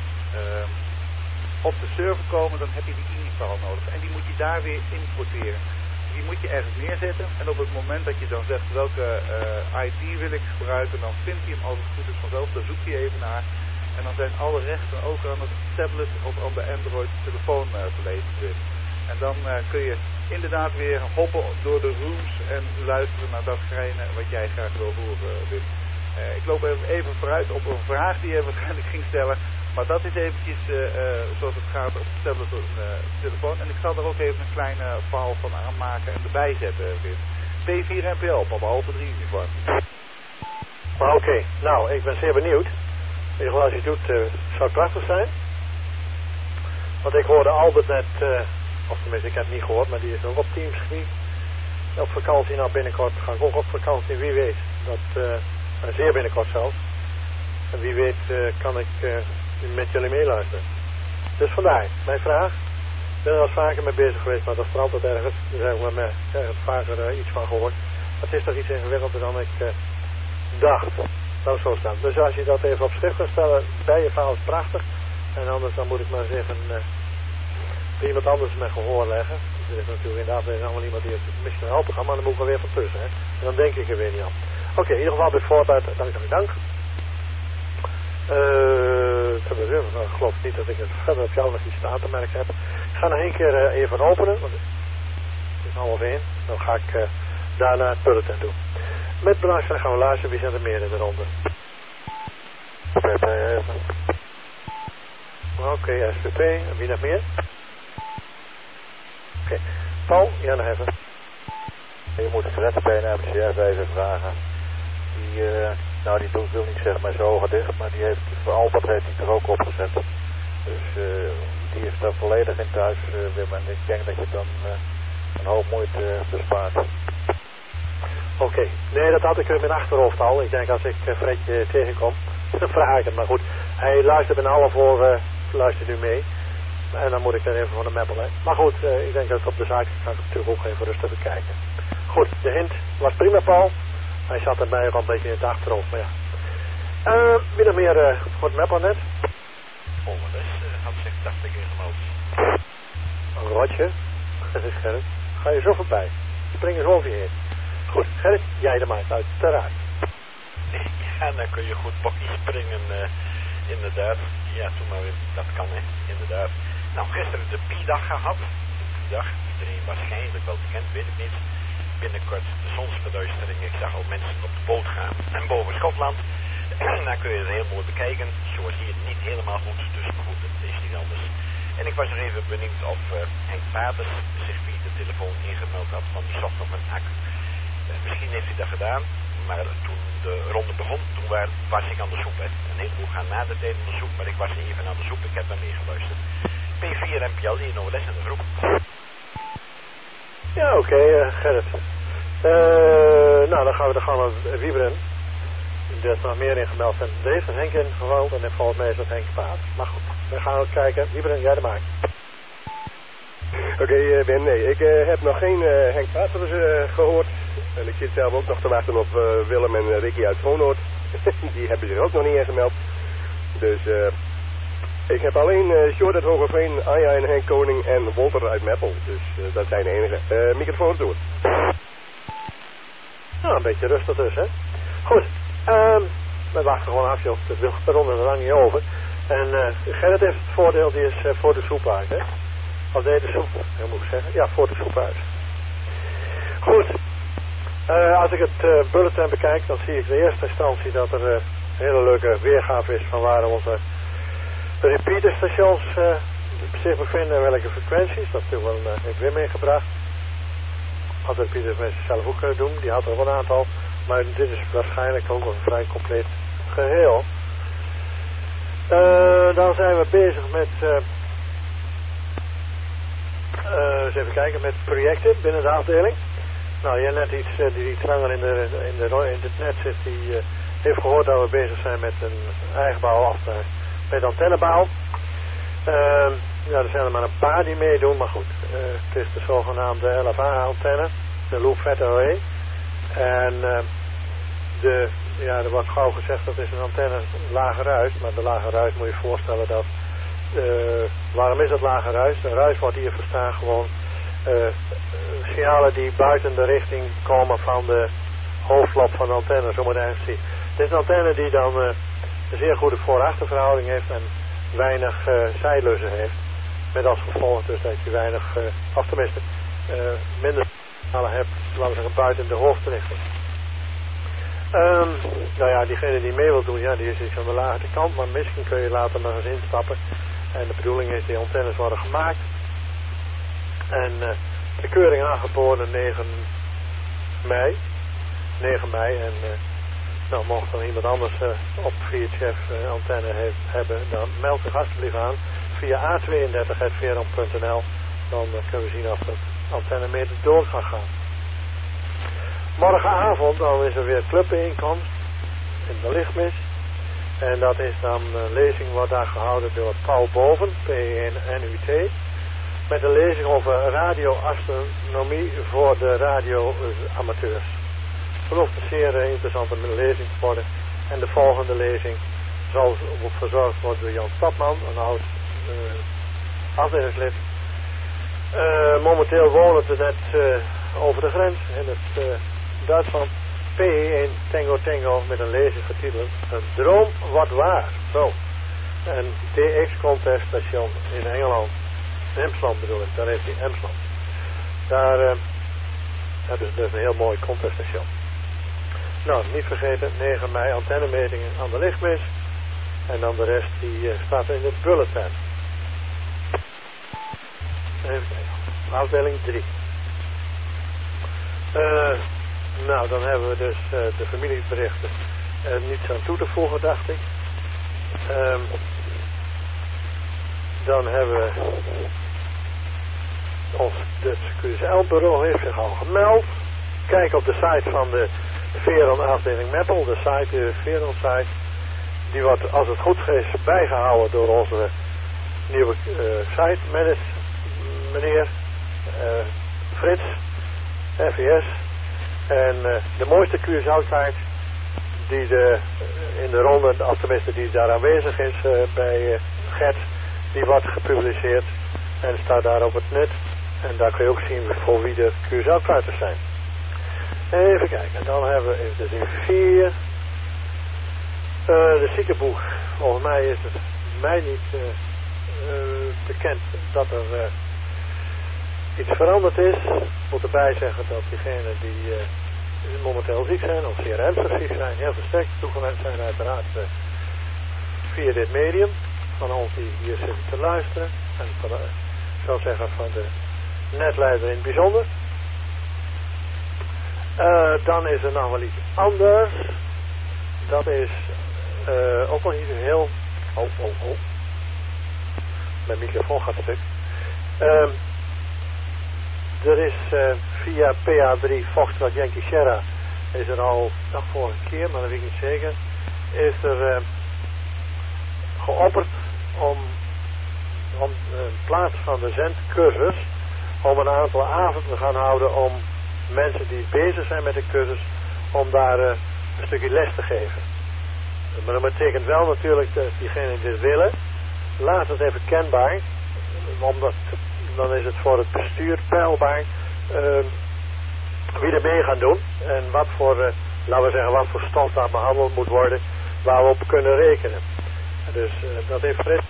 op de server komen, dan heb je die INI-file nodig. En die moet je daar weer importeren. Die moet je ergens neerzetten en op het moment dat je dan zegt welke ID wil ik gebruiken, dan vindt hij hem als het goed is vanzelf, daar zoek je even naar. En dan zijn alle rechten ook aan het tablet of aan de Android telefoon verleden. En dan kun je inderdaad weer hoppen door de rooms en luisteren naar datgene wat jij graag wil horen, Wim. Ik loop even vooruit op een vraag die je waarschijnlijk ging stellen. Maar dat is eventjes zoals het gaat op de tablet of telefoon. En ik zal er ook even een kleine verhaal van aanmaken en erbij zetten, Wim. P4 NPL, Papa Alpha 3 uniform. Oké, nou, ik ben zeer benieuwd. In ieder geval als je het doet, zou het prachtig zijn. Want ik hoorde Albert net, of tenminste ik heb het niet gehoord, maar die is ook op Teamspeak. Op vakantie, nou binnenkort ga ik ook op vakantie, wie weet. Dat, zeer binnenkort zelfs. En wie weet kan ik met jullie meeluisteren. Dus vandaar, mijn vraag. Ik ben er al vaker mee bezig geweest, maar dat is er altijd ergens. Daar heb ik ergens vaker iets van gehoord. Het is toch iets ingewikkelder dan ik dacht. Nou, zo staan. Dus als je dat even op schrift kan stellen, bij je verhaal is prachtig. En anders dan moet ik maar eens even bij iemand anders met gehoor leggen. Er is natuurlijk inderdaad weer allemaal iemand die het misschien helpen kan, maar dan moet ik er weer van tussen. Hè? En dan denk ik er weer niet aan. Oké, in ieder geval bij voorbaat, dank. Ik geloof niet dat ik het verder op jou nog iets aan te merken heb. Ik ga nog één keer even openen, want het is 12:30. Dan ga ik daarna het bulletin doen. Met belangstelling gaan we luisteren, wie zijn er meer in de ronde? Oké, SVP, en wie nog meer? Oké, Paul, jij nog even. Je moet Fred bij een MCF even vragen. Die doet, wil niet zeggen met zijn ogen dicht, maar die heeft, voor Albert heeft hij er ook opgezet. Dus die is daar volledig in thuis, Wim. En ik denk dat je dan een hoop moeite bespaart. Oké, nee, dat had ik in mijn achterhoofd al. Ik denk als ik Fredje tegenkom, dan vraag ik het. Maar goed, hij luistert in alle voor, luistert nu mee. En dan moet ik er even van de meppel, hè. Maar goed, ik denk dat het op de zaak kan ik natuurlijk ook even rustig bekijken. Goed, de hint was prima, Paul. Hij zat er mij al een beetje in het achterhoofd, maar ja. Wie nog meer voor het meppel net? Had zich 80 keer gemeld. Een rotje. Dat is Gerrit. Ga je zo voorbij. Spring eens over je heen. Goed, Gerrit, jij de maat uit de raad. Ja, dan kun je goed bokkie springen, inderdaad. Ja, toen maar weer, dat kan hè, inderdaad. Nou, gisteren de Pi-dag gehad. De Pi-dag, iedereen waarschijnlijk wel bekend, weet ik niet. Binnenkort de zonsverduistering. Ik zag al mensen op de boot gaan. En boven Schotland. Dan kun je het heel mooi bekijken. Zoals hier niet helemaal goed, dus maar goed, het is niet anders. En ik was er even benieuwd of Henk Paters zich via de telefoon ingemeld had, want die zocht nog een accu. Misschien heeft hij dat gedaan, maar toen de ronde begon, toen was ik aan de soep. Hè. Een heleboel gaan na de tijd aan de soep, maar ik was even aan de soep, ik heb naar meegeluisterd. P4 NPL, die nog les in de groep. Ja, oké, Gerrit. Nou, dan gaan we Wieberen. Er is nog meer ingemeld zijn. Er is een Henk ingevallen en volgens mij is dat Henk Paat. Maar goed, we gaan ook kijken. Wieberen, jij de maak. Oké, Ben, nee, ik heb nog geen Henk Paters gehoord. En ik zit zelf ook nog te wachten op Willem en Ricky uit Vonoord. Die hebben zich ook nog niet ingemeld. Dus ik heb alleen Sjoerd uit Hogeveen, Anja en Henk Koning en Wolter uit Meppel. Dus dat zijn de enige. Microfoon door. Nou, een beetje rustig dus, hè. Goed, we wachten gewoon af, joh. De ronde is er lang niet over. En Gerrit heeft het voordeel, die is voor de soep uit, hè. Of nee, de soep, moet ik zeggen. Ja, voor de soep uit. Goed. Als ik het bulletin bekijk, dan zie ik in eerste instantie dat er een hele leuke weergave is van waar onze repeaterstations zich bevinden en welke frequenties. Dat heeft Wim meegebracht. Had de repeaterstations zelf ook kunnen doen, die had er wel een aantal. Maar dit is waarschijnlijk ook een vrij compleet geheel. Dan zijn we bezig met eens even kijken met projecten binnen de afdeling. Nou, jij net die iets langer in het net zit, die heeft gehoord dat we bezig zijn met een eigen bouw of met antennebouw. Ja, er zijn er maar een paar die meedoen, maar goed. Het is de zogenaamde LFA-antenne, de Loop Fat Array. En er wordt gauw gezegd dat is een antenne lage ruis, maar de lage ruis moet je voorstellen dat... waarom is dat lage ruis? Een ruis wordt hier verstaan gewoon signalen die buiten de richting komen van de hoofdlop van de antenne, zo moet je het zien. Dit is een antenne die dan een zeer goede voor-achterverhouding heeft en weinig zijlussen heeft. Met als gevolg dus dat je weinig, of tenminste, minder signalen hebt, laten we zeggen, buiten de hoofdrichting. Nou ja, diegene die mee wil doen, ja, die is iets aan de lage kant, maar misschien kun je later nog eens instappen. En de bedoeling is, die antennes worden gemaakt. En de keuring aangeboden 9 mei. 9 mei. En nou, mocht dan iemand anders op VHF antenne hebben, dan meld zich alsjeblieft aan via a32.veron.nl. Dan kunnen we zien of de antenne mee door kan gaan. Morgenavond dan is er weer clubbijeenkomst in de Lichtmis. En dat is dan een lezing wordt daar gehouden door Paul Boven, P1NUT. Met een lezing over radioastronomie voor de radioamateurs. Het belooft een zeer interessante lezing te worden. En de volgende lezing zal verzorgd worden door Jan Stapman, een oud afdelingslid. Momenteel wonen ze net over de grens in het Duitsland. P1 Tango Tango met een lezing getiteld Een droom wordt waar. Zo. En DX Contest Station in Engeland. Emsland bedoel ik, daar heeft hij Emsland. Daar dat is een heel mooi conteststation. Nou, niet vergeten, 9 mei antennemetingen aan de Lichtmis. En dan de rest die staat in het bulletin. Even kijken. Afdeling 3. Nou, dan hebben we dus de familieberichten niets aan toe te voegen, dacht ik. Dan hebben we ons QSL-bureau heeft zich al gemeld. Kijk op de site van de Veron afdeling Meppel, de site, de Veron site. Die wordt, als het goed is, bijgehouden door onze nieuwe site meneer Frits, FVS. En de mooiste QSL-kaart die in de ronde, of tenminste die daar aanwezig is bij Gert, die wordt gepubliceerd en staat daar op het net. En daar kun je ook zien voor wie de QSL-kaarten zijn. Even kijken, dan hebben we dus in 4 de ziekenboeg. Volgens mij is het mij niet bekend dat er iets veranderd is. Ik moet erbij zeggen dat diegenen die momenteel ziek zijn, of zeer ernstig ziek zijn, heel versterkt toegewend zijn uiteraard via dit medium van ons die hier zitten te luisteren. En van de, ik zou zeggen van de netleider in het bijzonder. Dan is er nog wel iets anders. Dat is ook nog niet heel... Mijn microfoon gaat stuk. Er is via PA3 Foxtrot Yankee Sierra is er al, nog vorige keer, maar dat weet ik niet zeker, is er geopperd om in plaats van de zendcursus om een aantal avonden te gaan houden om mensen die bezig zijn met de cursus om daar een stukje les te geven. Maar dat betekent wel natuurlijk dat diegenen die dit willen, laat het even kenbaar. Omdat dan is het voor het bestuur peilbaar wie er mee gaan doen. En wat voor, laten we zeggen, wat voor stof daar behandeld moet worden, waar we op kunnen rekenen. Dus dat heeft Frits.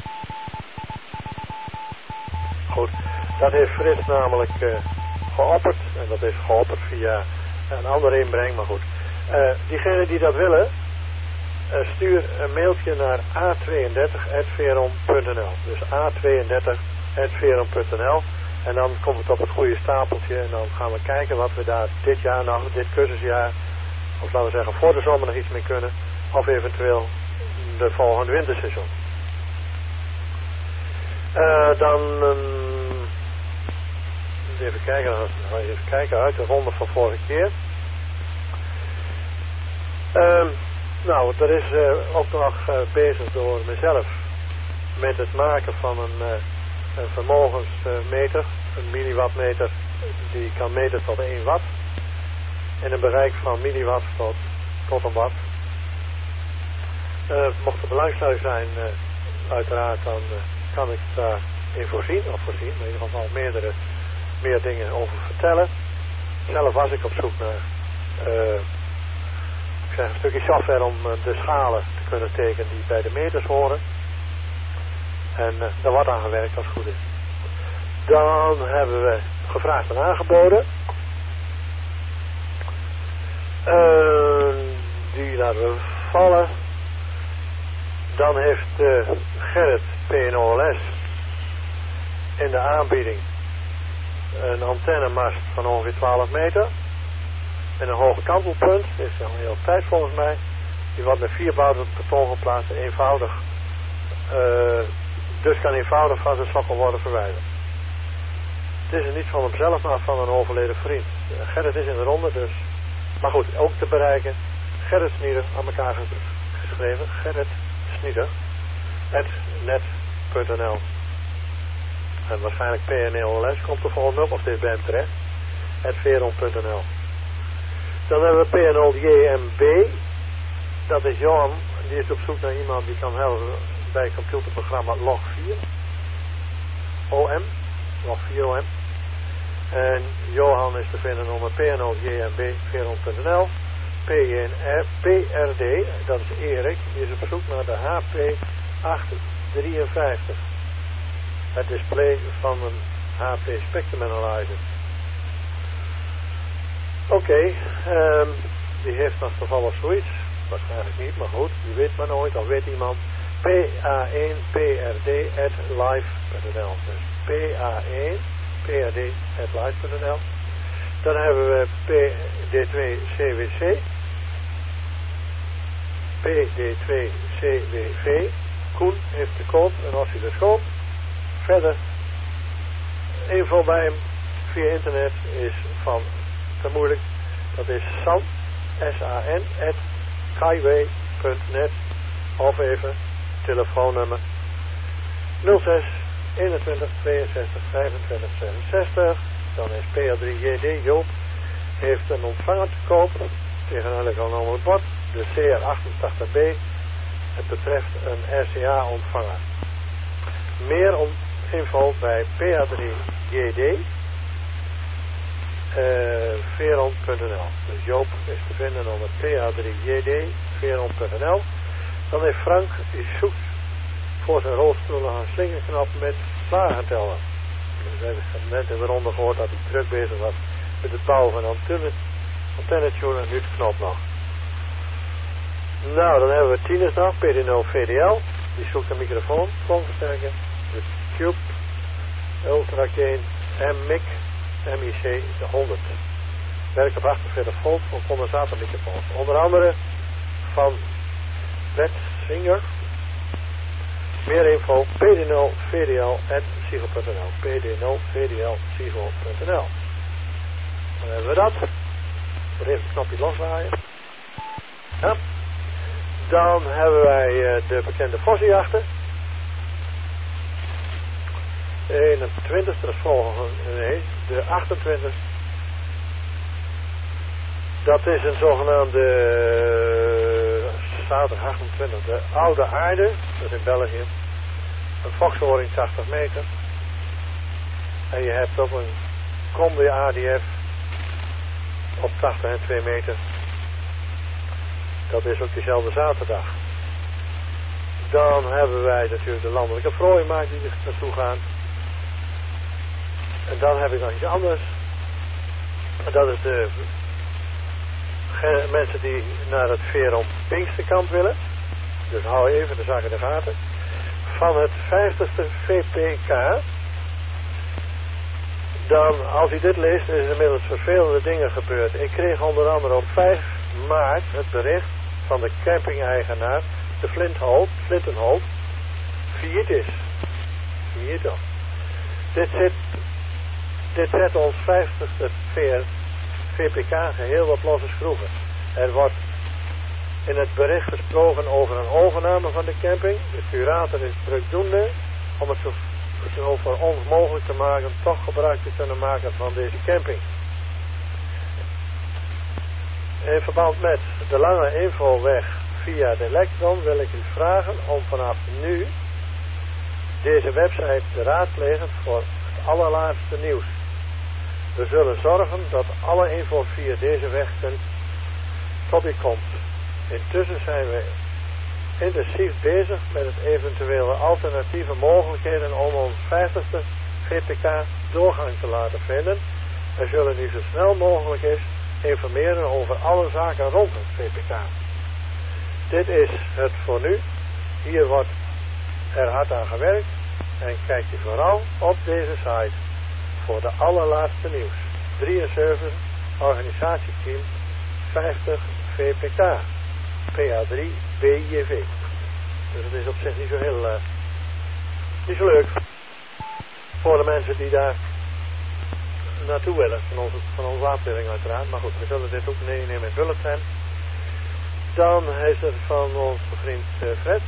Goed, dat heeft Frits namelijk geopperd. En dat is geopperd via een andere inbreng, maar goed. Diegenen die dat willen, stuur een mailtje naar a32@veron.nl. Dus a32@veron.nl. En dan komt het op het goede stapeltje. En dan gaan we kijken wat we daar dit jaar nog, dit cursusjaar, of laten we zeggen voor de zomer nog iets mee kunnen. Of eventueel de volgende winterseizoen. Even kijken uit de ronde van vorige keer. Nou, er is ook nog bezig door mezelf met het maken van een vermogensmeter, een milliwattmeter die kan meten tot 1 watt en een bereik van milliwatt tot een watt. Mocht er belangstelling zijn, uiteraard, dan kan ik daarin voorzien, maar in ieder geval meer dingen over vertellen. Zelf was ik op zoek naar een stukje software om de schalen te kunnen tekenen die bij de meters horen. En daar wordt aan gewerkt als het goed is. Dan hebben we gevraagd en aangeboden. Die laten we vallen. Dan heeft Gerrit PNOLS in de aanbieding een antennemast van ongeveer 12 meter. En een hoog kantelpunt, dat is al een hele tijd volgens mij. Die wordt met 4 bouten op beton geplaatst, eenvoudig. Dus kan eenvoudig van zijn sokkel worden verwijderd. Het is er niet van hemzelf, maar van een overleden vriend. Gerrit is in de ronde, dus. Maar goed, ook te bereiken. Gerrit Snieder, aan elkaar geschreven. Gerrit Snieder, @net.nl. En waarschijnlijk PNOLS komt er volgende op, of dit is bij hem terecht. @veron.nl. Dan hebben we PNOJMB. Dat is Johan, die is op zoek naar iemand die kan helpen bij het computerprogramma Log4 OM. Log4 OM. En Johan is te vinden onder PNOJMB.veron.nl. PRD, dat is Erik, die is op zoek naar de HP853. Het display van een HP Spectrum Analyzer. Oké, die heeft nog toevallig zoiets. Waarschijnlijk niet, maar goed, die weet maar nooit, of weet iemand. PA1PRD@live.nl. Dus PA1PRD@live.nl. Dan hebben we PD2CWC. PD2CWV. Koen heeft de code, een oscilloscoop. Verder, info bij hem via internet is van te moeilijk. Dat is san, san@kaiway.net of even telefoonnummer 06 21 62 25 66. Dan is PA3JD Joop heeft een ontvanger te koop tegen een electronoom bord, de CR88B. Het betreft een RCA ontvanger. Meer info bij PA3JD veron.nl. Dus Joop is te vinden onder PA3JD veron.nl. Dan heeft Frank, die zoekt voor zijn rolstoel nog een slingerknop met slagenteller. Dus we hebben net in de ronde gehoord dat hij druk bezig was met het bouwen van een antennetune en nu de knop nog. Nou, dan hebben we Tinus nog, PD0VDL. Die zoekt een microfoon, toonversterker. De Cube, Ultragain, MIC, MIC 100. Werkt op 48 volt voor condensatormicrofoons. Onder andere van Bert Singer. Meer info pd0vdl@siegel.nl. pd0vdl@siegel.nl. Dan hebben we dat. Dan even het knopje losdraaien. Ja. Dan hebben wij de bekende vossenjachten. 21, dat is volgende, nee, de 28. Dat is een zogenaamde zaterdag 28. De Oude Aarde, dat is in België. Een voksoring 80 meter. En je hebt ook een Combi ADF op 80 en 2 meter. Dat is ook diezelfde zaterdag. Dan hebben wij natuurlijk de landelijke vlooimarkt die er naartoe gaan. En dan heb ik nog iets anders. En dat is de mensen die naar het Veron Pinksterkamp willen. Dus hou even de zaak in de gaten. Van het 50ste VPK. Dan, als u dit leest, is er inmiddels vervelende dingen gebeurd. Ik kreeg onder andere op 5 maart het bericht van de camping-eigenaar, de Flintenholt, failliet is. Dit zet ons 50ste VPK geheel op losse schroeven. Er wordt in het bericht gesproken over een overname van de camping. De curator is drukdoende om het zo voor ons mogelijk te maken toch gebruik te kunnen maken van deze camping. In verband met de lange infoweg via de Electron wil ik u vragen om vanaf nu deze website te raadplegen voor het allerlaatste nieuws. We zullen zorgen dat alle info via deze weg tot u komt. Intussen zijn we intensief bezig met het eventuele alternatieve mogelijkheden om ons 50ste VPK doorgang te laten vinden. We zullen u zo snel mogelijk is informeren over alle zaken rond het VPK. Dit is het voor nu. Hier wordt er hard aan gewerkt en kijkt u vooral op deze site voor de allerlaatste nieuws. 73 organisatieteam 50 VPK PA3 BJV. Dus het is op zich niet zo heel niet zo leuk voor de mensen die daar naartoe willen, van onze afdeling uiteraard. Maar goed, we zullen dit ook meenemen in het bulletin. Dan is er van onze vriend Fred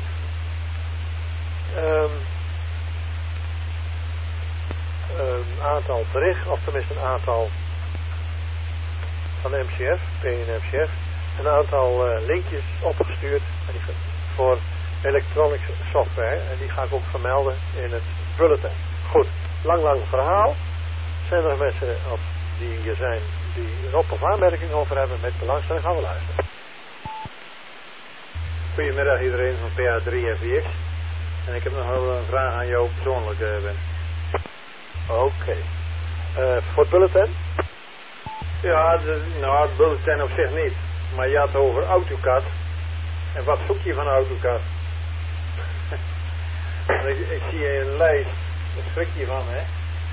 een aantal berichten, of tenminste een aantal van de MCF, PNMCF, een aantal linkjes opgestuurd voor electronic software. En die ga ik ook vermelden in het bulletin. Goed, lang verhaal. Zijn er mensen die hier zijn die er op of aanmerking over hebben? Met belangstelling gaan we luisteren. Goedemiddag iedereen van PA3 FVX. En ik heb nog wel een vraag aan jou persoonlijk, Ben. Oké. Voor het bulletin? Ja, het bulletin op zich niet. Maar je had het over AutoCAD. En wat zoek je van AutoCAD? ik zie een lijst, daar schrik je van, hè?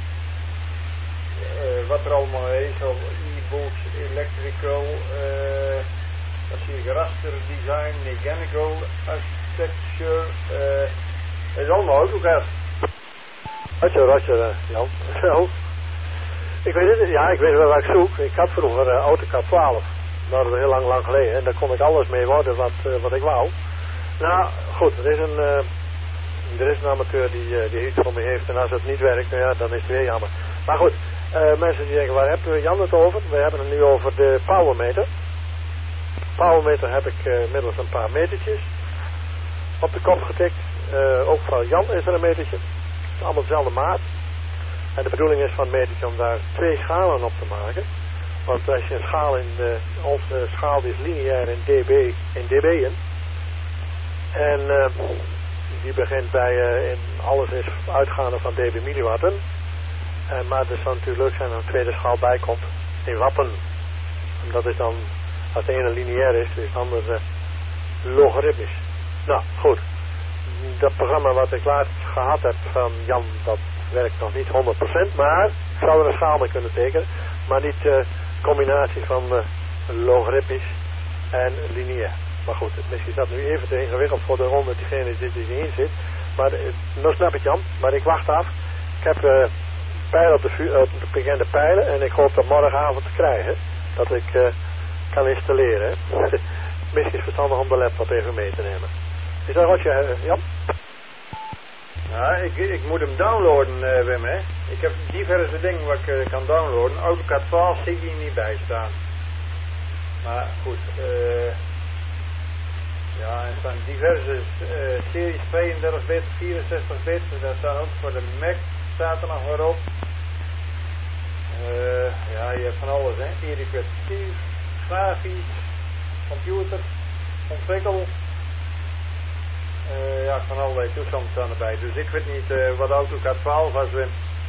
Wat er allemaal is, of e-books, electrical, dan zie je raster design, mechanical, architecture, dat is allemaal AutoCAD. Roger, Jan. Zo. Ik weet het, ja, ik weet wel wat ik zoek. Ik had vroeger AutoCAD 12. Dat is heel lang geleden. En daar kon ik alles mee worden wat ik wou. Nou, goed, er is een amateur die iets voor me heeft. En als het niet werkt, nou ja, dan is het weer jammer. Maar goed, mensen die denken, waar hebben Jan het over? We hebben het nu over de powermeter. Powermeter heb ik middels een paar metertjes op de kop getikt. Ook van Jan is er een metertje. Het is allemaal dezelfde maat. En de bedoeling is van het metertje om daar 2 schalen op te maken. Want als je een schaal onze schaal die is lineair in dB'en. En die begint bij, alles is uitgaande van dB milliwatten. Maar het zou natuurlijk leuk zijn als een tweede schaal bij komt in wappen. En dat is dan, als de ene lineair is de andere logaritmisch. Nou, goed. Dat programma wat ik laatst gehad heb van Jan, dat werkt nog niet 100%. Maar ik zou er een schaal mee kunnen tekenen. Maar niet combinatie van logaritmisch en lineair. Maar goed, misschien is dat nu even te ingewikkeld voor de ronde diegene die erin zit. Maar nou snap ik Jan, maar ik wacht af. Ik heb pijlen op de bekende pijlen en ik hoop dat morgenavond te krijgen. Dat ik kan installeren. Misschien is het verstandig om de laptop even mee te nemen. Is dat wat je, Jan? Ja, ik moet hem downloaden, Wim, hè. Ik heb diverse dingen wat ik kan downloaden. AutoCAD 12 zie ik hier niet bij staan. Maar goed, Ja, en er staan diverse series 32 bit, 64 bit. Daar staan ook voor de Mac staat er nog weer op. Ja, je hebt van alles, hè. Educatief, grafisch, computer, ontwikkel. Ja, van allerlei toestanden staan erbij. Dus ik weet niet wat AutoCAD 12 was, Wim.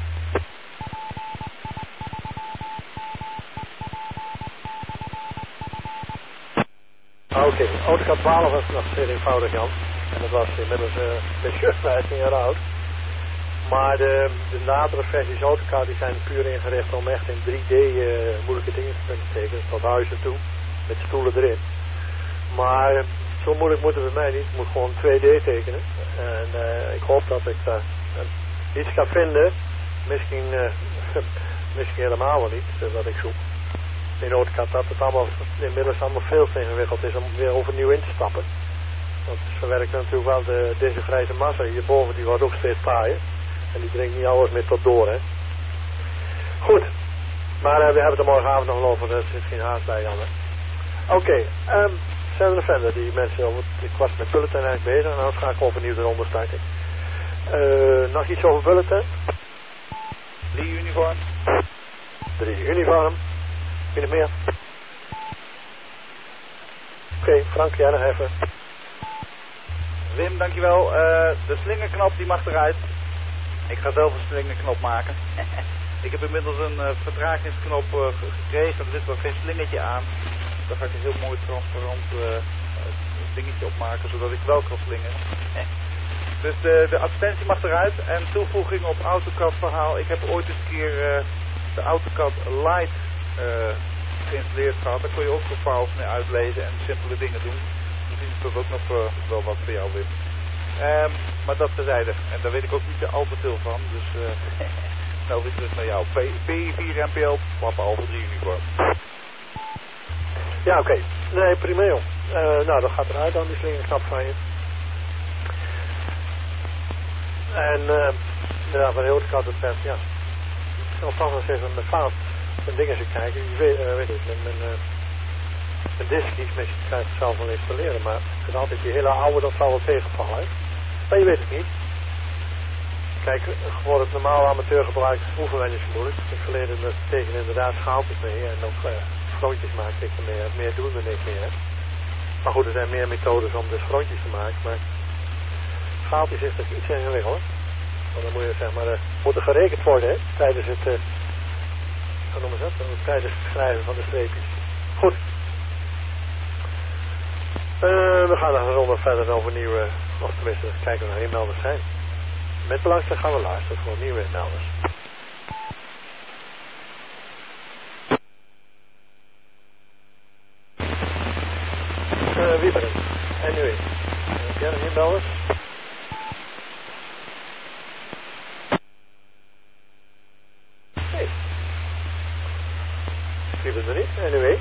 Oké, AutoCAD 12 was nog zeer eenvoudig, Jan. En dat was inmiddels een 15 jaar oud. Maar de latere versies AutoCAD die zijn puur ingericht om echt in 3D moeilijke dingen te kunnen tekenen. Tot huizen toe, met stoelen erin. Maar zo moeilijk moet het bij mij niet. Ik moet gewoon 2D tekenen. En ik hoop dat ik iets ga vinden. Misschien helemaal wel niet, wat ik zoek. In AutoCAD dat het allemaal inmiddels allemaal veel te ingewikkeld is om weer overnieuw in te stappen. Want ze verwerken natuurlijk wel deze grijze massa hierboven, die wordt ook steeds taaier. En die dringt niet alles meer tot door, hè. Goed. Maar we hebben het er morgenavond nog over, er zit geen haast bij dan, hè. Oké, zijn we er verder, die mensen, ik was met bulletin eigenlijk bezig en dan ga ik overnieuw eronder starten. Nog iets over bulletin? 3 uniform. 3 uniform. Wie nog meer? Oké, Frank, jij nog even. Wim, dankjewel. De slingerknop die mag eruit. Ik ga zelf een slingerknop maken. Ik heb inmiddels een vertragingsknop gekregen. Er zit wel geen slingertje aan. Daar ga ik een heel mooi transparant dingetje op maken, zodat ik wel kan slingeren. Dus de advertentie mag eruit. En toevoeging op AutoCAD verhaal. Ik heb ooit eens een keer de AutoCAD Lite geïnstalleerd gehad. Daar kon je ook voor files mee uitlezen en simpele dingen doen. Misschien is dat ook nog wel wat voor jou, Wim. Maar dat terzijde. En daar weet ik ook niet al te veel van. Dus nou weer terug naar jou. P4 MPL, papa over 3 uniform. Ja, oké. Nee, prima joh. Nou, dat gaat eruit dan, die slingerknap van je. En ja, van heel de kat het bent, ja. Ik zal toch eens even met fout en dingen eens kijken. Je weet het, met diskies, misschien kan je het zelf wel installeren, maar het is altijd die hele oude, dat zal wel tegenvallen, hè. Maar je weet het niet. Kijk, gewoon het normaal amateurgebruik oefenen is moeilijk. In het verleden tegen inderdaad schaaltjes mee en ook frontjes maakte ik er meer doen we niks meer. Maar goed, er zijn meer methodes om dus frontjes te maken, maar schaaltjes is dus iets ingewikkeld. Want dan moet je zeg maar, moet er gerekend worden, hè, tijdens het, hoe noemen ze dat? Tijdens het schrijven van de streepjes. Goed. We gaan nog een ronde verder over nieuwe, of tenminste kijken naar inmelders zijn. Met belangstelling gaan we luisteren voor nieuwe inmelders. Wie ben ik? Anyway. Heb jij nog inmelders? Nee. Wie ben er niet? Anyway.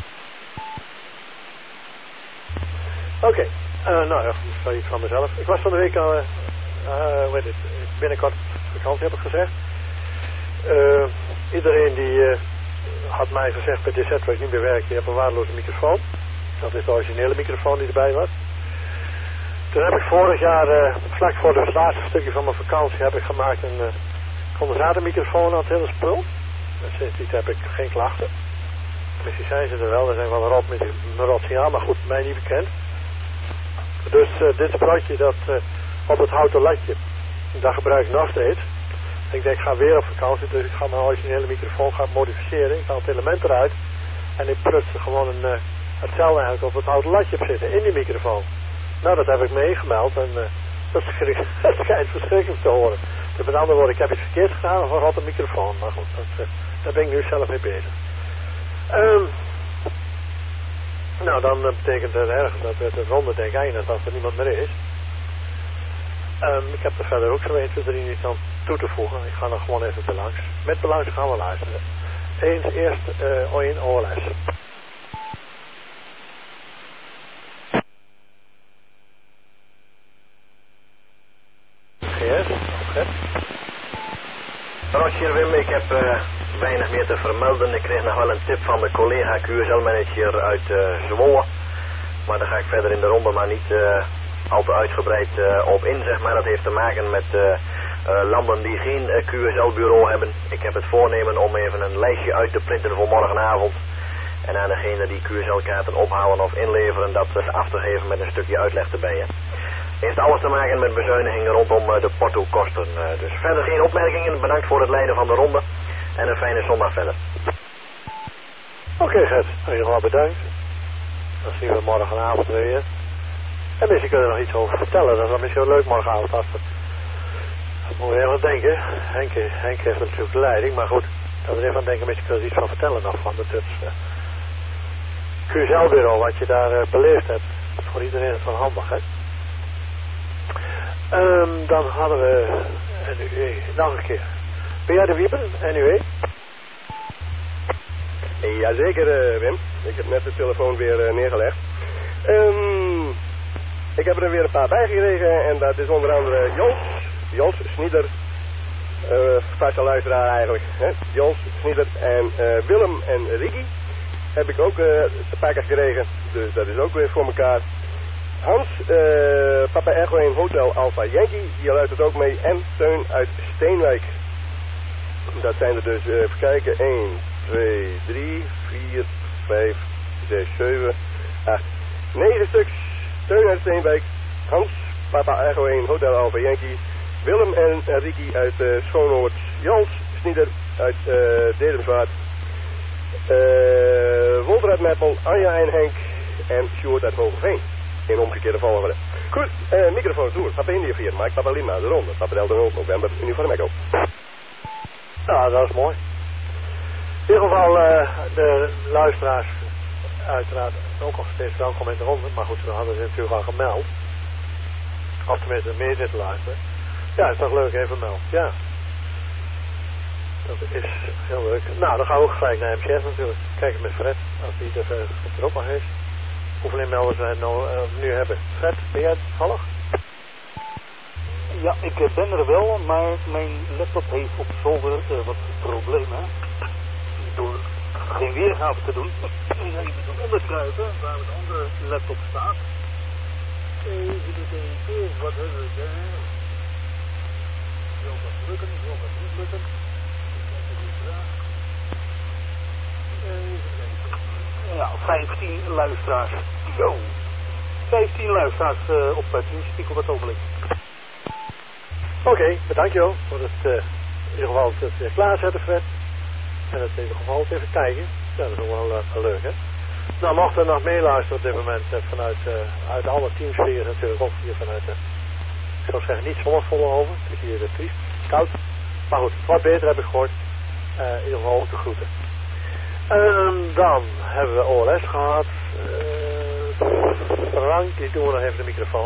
Oké. Nou ja, dat is van mezelf. Ik was van de week al, binnenkort vakantie heb ik gezegd. Iedereen die had mij gezegd bij DZ waar ik niet meer werk, je hebt een waardeloze microfoon. Dat is de originele microfoon die erbij was. Toen heb ik vorig jaar, vlak voor het laatste stukje van mijn vakantie, heb ik gemaakt een condensatormicrofoon aan het hele spul. En sindsdien heb ik geen klachten. Misschien zijn ze er wel, er zijn wel een rot signaal, maar goed, mij niet bekend. Dus dit spratje dat op het houten latje, dat gebruik ik nog steeds. Ik denk, ik ga weer op vakantie, dus ik ga mijn originele microfoon gaan modificeren. Ik haal het element eruit en ik pruts er gewoon hetzelfde eigenlijk op het houten latje op zitten, in die microfoon. Nou, dat heb ik meegemeld en dat schijnt verschrikkelijk te horen. Dus met andere woorden, ik heb iets verkeerd gedaan of een rotte microfoon. Maar goed, daar ben ik nu zelf mee bezig. Nou, dan betekent het erg dat het ronde denk eindigt als er niemand meer is. Ik heb er verder ook zo 1, 2, 3 niet aan toe te voegen. Ik ga nog gewoon even te langs. Met belang gaan we luisteren. Eerst in OLS. GS, oké. Roger Wim, ik heb weinig meer te vermelden. Ik kreeg nog wel een tip van de collega QSL-manager uit Zwolle. Maar daar ga ik verder in de ronde maar niet al te uitgebreid op in, zeg maar. Dat heeft te maken met landen die geen QSL-bureau hebben. Ik heb het voornemen om even een lijstje uit te printen voor morgenavond. En aan degene die QSL-kaarten ophalen of inleveren, dat af te geven met een stukje uitleg erbij. Hè. Heeft alles te maken met bezuinigingen rondom de portokosten. Dus verder geen opmerkingen. Bedankt voor het leiden van de ronde. En een fijne zondag verder. Oké, Gert. In ieder geval bedankt. Dan zien we morgenavond weer. En misschien kunnen we er nog iets over vertellen. Dat is dan misschien wel leuk morgenavond. Dat moet je even denken. Henk heeft natuurlijk de leiding. Maar goed, dat we even aan denken. Misschien kunnen we er iets van vertellen nog van de Duitse QSL-bureau. Wat je daar beleefd hebt. Voor iedereen is van handig, hè. Dan hadden we NUE. Nog een keer. Ben jij de Wieper? NUE? Jazeker, Wim. Ik heb net de telefoon weer neergelegd. Ik heb er weer een paar bij gekregen. En dat is onder andere Jos Snieder. Vaste luisteraar eigenlijk. Hè? Jos Snieder en Willem en Ricky. Heb ik ook te pakken gekregen. Dus dat is ook weer voor elkaar. Hans, Papa Echo in Hotel Alpha Yankee, die luistert ook mee. En Teun uit Steenwijk. Dat zijn er dus, even kijken, 1, 2, 3, 4, 5, 6, 7, 8, 9 stuks. Teun uit Steenwijk, Hans, Papa Echo in Hotel Alpha Yankee, Willem en Ricky uit Schoonoord, Jans Snieder uit Dedemswaard, Wolter uit Meppel, Anja en Henk en Sjoerd uit Hogeveen. In omgekeerde volgorde. Goed, microfoon door. Papa India 4, Mike Papa Lima, de ronde. Papa Delta 0, November, Uniform Echo. Ja, dat is mooi. In ieder geval de luisteraars uiteraard ook nog steeds welkom in de ronde. Maar goed, we hadden ze natuurlijk al gemeld. Of tenminste meer zitten luisteren. Ja, is toch leuk, even melden. Ja. Dat is heel leuk. Nou, dan gaan we ook gelijk naar MCS natuurlijk. Kijken met Fred, als hij er ook nog heeft. Hoeveel inmelders wij nu hebben. Fred, ben jij toevallig? Ja, ik ben er wel, maar mijn laptop heeft op zolder wat problemen. Door geen weergave te doen. Even onderkruipen waar de andere laptop staat. Even kijken, wat hebben we daar? Wil dat lukken, wil dat niet lukken? Ja, 15 luisteraars. Yo! 15 luisteraars op Teamspeak op het ogenblik. Oké, bedankt joh voor het in ieder geval het klaarzetten, Fred. En het in ieder geval even kijken. Ja, dat is ook wel leuk, hè. Nou, mocht er nog meeluisteren op dit moment vanuit uit alle teamsferen natuurlijk, ook hier vanuit ik zou zeggen niet zonnevolle over. Het is hier triest, koud. Maar goed, wat beter heb ik gehoord. In ieder geval ook de groeten. Dan hebben we OLS gehad. Frank, die doen we nog even de microfoon.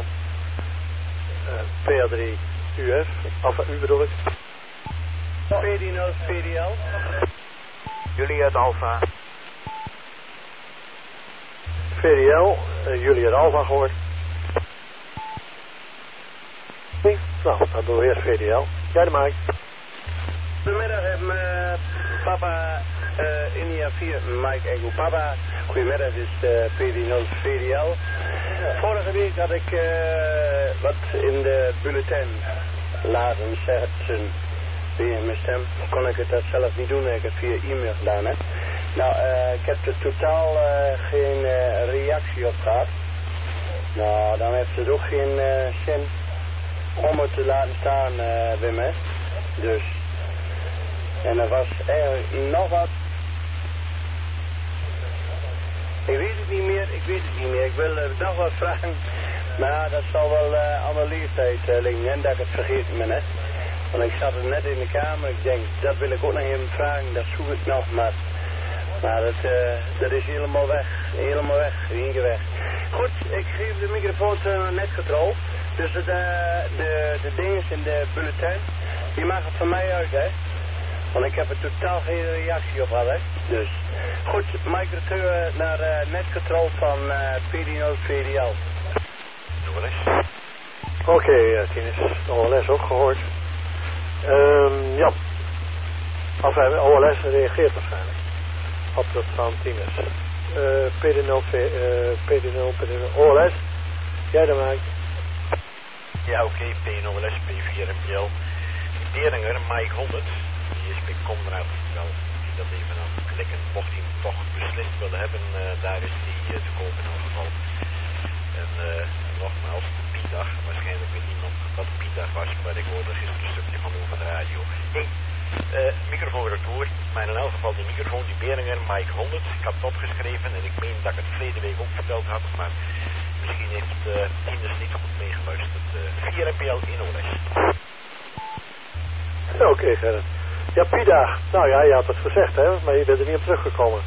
PR3 UF, of U bedoel ik. PD0 PDL. Juliet Alpha. VDL, jullie het Alpha gehoord. Nee, nou, dan doen we eerst VDL. Jij de Mike. Goedemiddag, papa India 4, Mike Echo Papa. Goedemiddag, dit is PD0 VDL. Vorige week had ik wat in de bulletin laten zetten via mijn stem. Kon ik het dat zelf niet doen, ik heb het via e-mail gedaan. Hè. Nou, ik heb er totaal geen reactie op gehad. Nou, dan heeft het ook geen zin om het te laten staan, Wim, hè. Dus, en er was eigenlijk nog wat. Ik weet het niet meer, ik wil nog wat vragen. Maar ja, dat zal wel aan mijn leeftijd liggen, en dat ik het vergeten ben, hè. Want ik zat er net in de kamer, ik denk, dat wil ik ook nog even vragen, dat zoek ik nog, maar dat is helemaal weg, één keer weg. Goed, ik geef de microfoon netcontrol, dus de dingen in de bulletin, die mag het van mij uit, hè. Want ik heb er totaal geen reactie op gehad, hè. Dus, goed, microfoon naar netcontrol van PD0 VDL. Doe wel eens. Oké, Tinus, de OLS ook gehoord. Ja. Of OLS reageert waarschijnlijk op dat van Tinus. PD0, PD0, OLS. Jij dan maakt. Ja, oké, P0LS, P4 MPL. Beringer, Mike 100. Die is bij Conrad wel. Die dat even aan het klikken. Mocht hij hem toch beslist willen hebben, daar is hij te koop in elk geval. En nogmaals, de P-dag. Waarschijnlijk weet niemand dat het P-dag was, maar ik hoorde gisteren een stukje van over de radio. Microfoonretour. Maar in elk geval die microfoon, die Beringer, Mike 100. Ik had het opgeschreven en ik meen dat ik het verleden week ook verteld had, maar misschien heeft Tines niet goed meegeluisterd. 4 MPL in OLS. Oké, Gerrit. Ja, Pida. Nou ja, je had het gezegd, hè, maar je bent er niet op teruggekomen.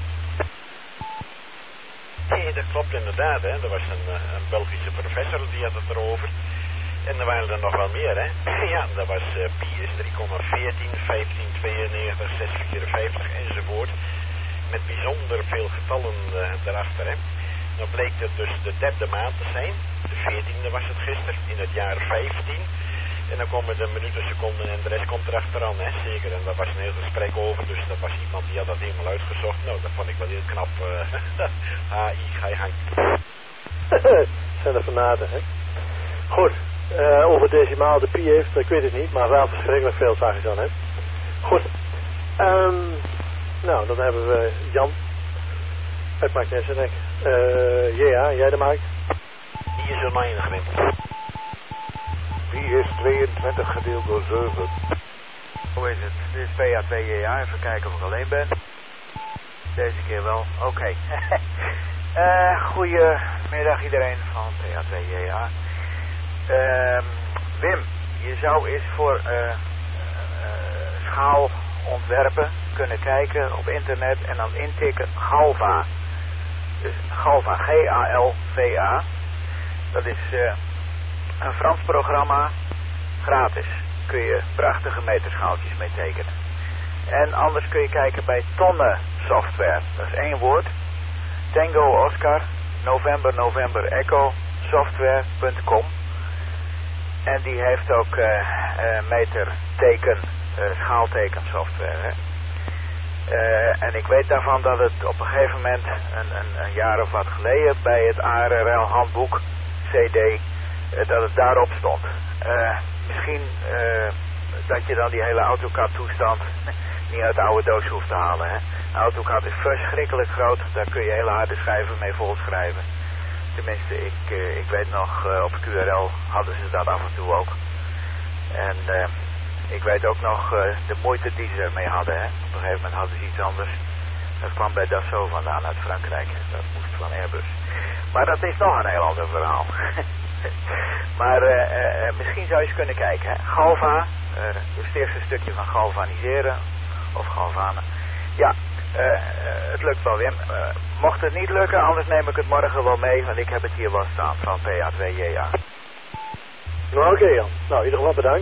Nee, dat klopt inderdaad, hè. Er was een Belgische professor, die had het erover. En er waren er nog wel meer, hè. Ja, dat was pi is 3,14, 1592, 654 enzovoort. Met bijzonder veel getallen erachter, hè. Nou bleek het dus de derde maand te zijn. De 14e was het gisteren, in het jaar 15. En dan komen de minuten, seconden en de rest komt erachteraan, hè, zeker. En daar was een heel gesprek over, dus dat was iemand die had dat helemaal uitgezocht. Nou, dat vond ik wel heel knap. AI, ga je gang. Zijn er fanaten, hè. Goed, over decimaal de pi heeft, ik weet het niet, maar wel verschrikkelijk veel zag ik dan, hè. Goed, nou, dan hebben we Jan. Het maakt net zijn nek. Ja, jij de maakt. Die is online gewimpeld. Pi is 22 gedeeld door 7. Hoe is het? Dit is PA2JA. Even kijken of ik alleen ben. Deze keer wel. Oké. Goedemiddag iedereen van PA2JA. Wim, je zou eens voor schaalontwerpen kunnen kijken op internet en dan intikken Galva. Dus Galva, G-A-L-V-A. Dat is een Frans programma, gratis. Kun je prachtige meterschaaltjes mee tekenen. En anders kun je kijken bij Tonne Software. Dat is 1 woord. Tango Oscar, November Echo, software.com. En die heeft ook meterteken, schaalteken software. Hè. En ik weet daarvan dat het op een gegeven moment, een jaar of wat geleden, bij het ARRL handboek CD, dat het daarop stond. Misschien dat je dan die hele AutoCAD toestand niet uit de oude doos hoeft te halen. Hè. AutoCAD is verschrikkelijk groot, daar kun je hele harde schijven mee volschrijven. Tenminste, ik weet nog, op QRL hadden ze dat af en toe ook. En ik weet ook nog de moeite die ze ermee hadden. Hè. Op een gegeven moment hadden ze iets anders. Dat kwam bij Dassault vandaan uit Frankrijk. Dat moest van Airbus. Maar dat is nog een heel ander verhaal. Maar misschien zou je eens kunnen kijken. Hè. Galva, dus het eerste stukje van galvaniseren. Of galvanen. Ja, het lukt wel, Wim. Mocht het niet lukken, anders neem ik het morgen wel mee. Want ik heb het hier wel staan van PA2JA. Nou, oké, Jan. Nou, in ieder geval bedankt.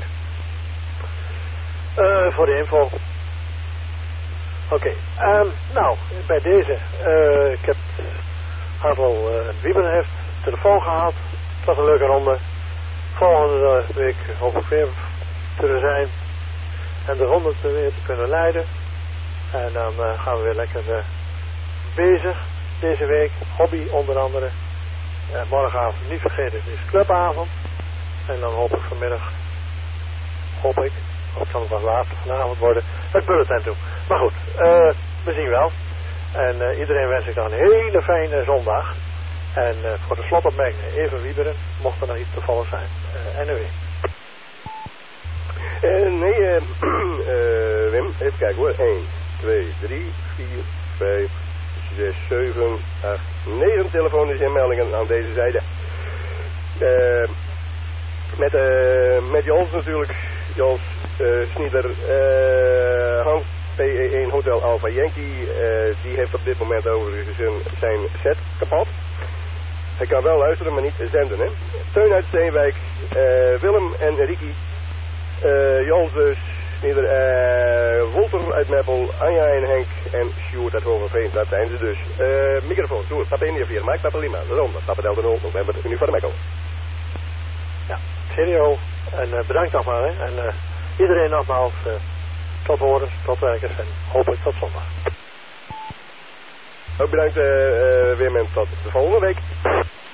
Voor de info. Oké, nou, bij deze. Ik heb aantal Wieber heeft telefoon gehad. Het was een leuke ronde. Volgende week hoop ik weer te zijn. En de ronde weer te kunnen leiden. En dan gaan we weer lekker bezig deze week. Hobby onder andere. Morgenavond niet vergeten, het is clubavond. En dan hoop ik vanmiddag, of het kan wel later vanavond worden, het bulletin toe. Maar goed, we zien wel. En iedereen wens ik dan een hele fijne zondag. En voor de slotopmerking even wieberen, mocht er nog iets toevallig zijn. Anyway. Nee, Wim, even kijken hoor. 1, 2, 3, 4, 5, 6, 7, 8, 9 telefonische inmeldingen aan deze zijde. Met Jans natuurlijk. Jans Snieder, Hans PE1 Hotel Alpha Yankee, die heeft op dit moment overigens zijn set kapot. Hij kan wel luisteren, maar niet zenden, hè. Teun uit Steenwijk, Willem en Ricky, Jans Snieder, Wolter uit Meppel, Anja en Henk en Sjoerd uit Hogerveen, dat zijn ze dus. Microfoon, door, Papa India 4, Mike Papa Lima, de ronde, Papa Delta 0, November, Uniform Echo. Ja, serio. En bedankt nogmaals, hè. En iedereen nogmaals, tot horens, tot werkers en hopelijk tot zondag. Ook bedankt Wim en tot de volgende week.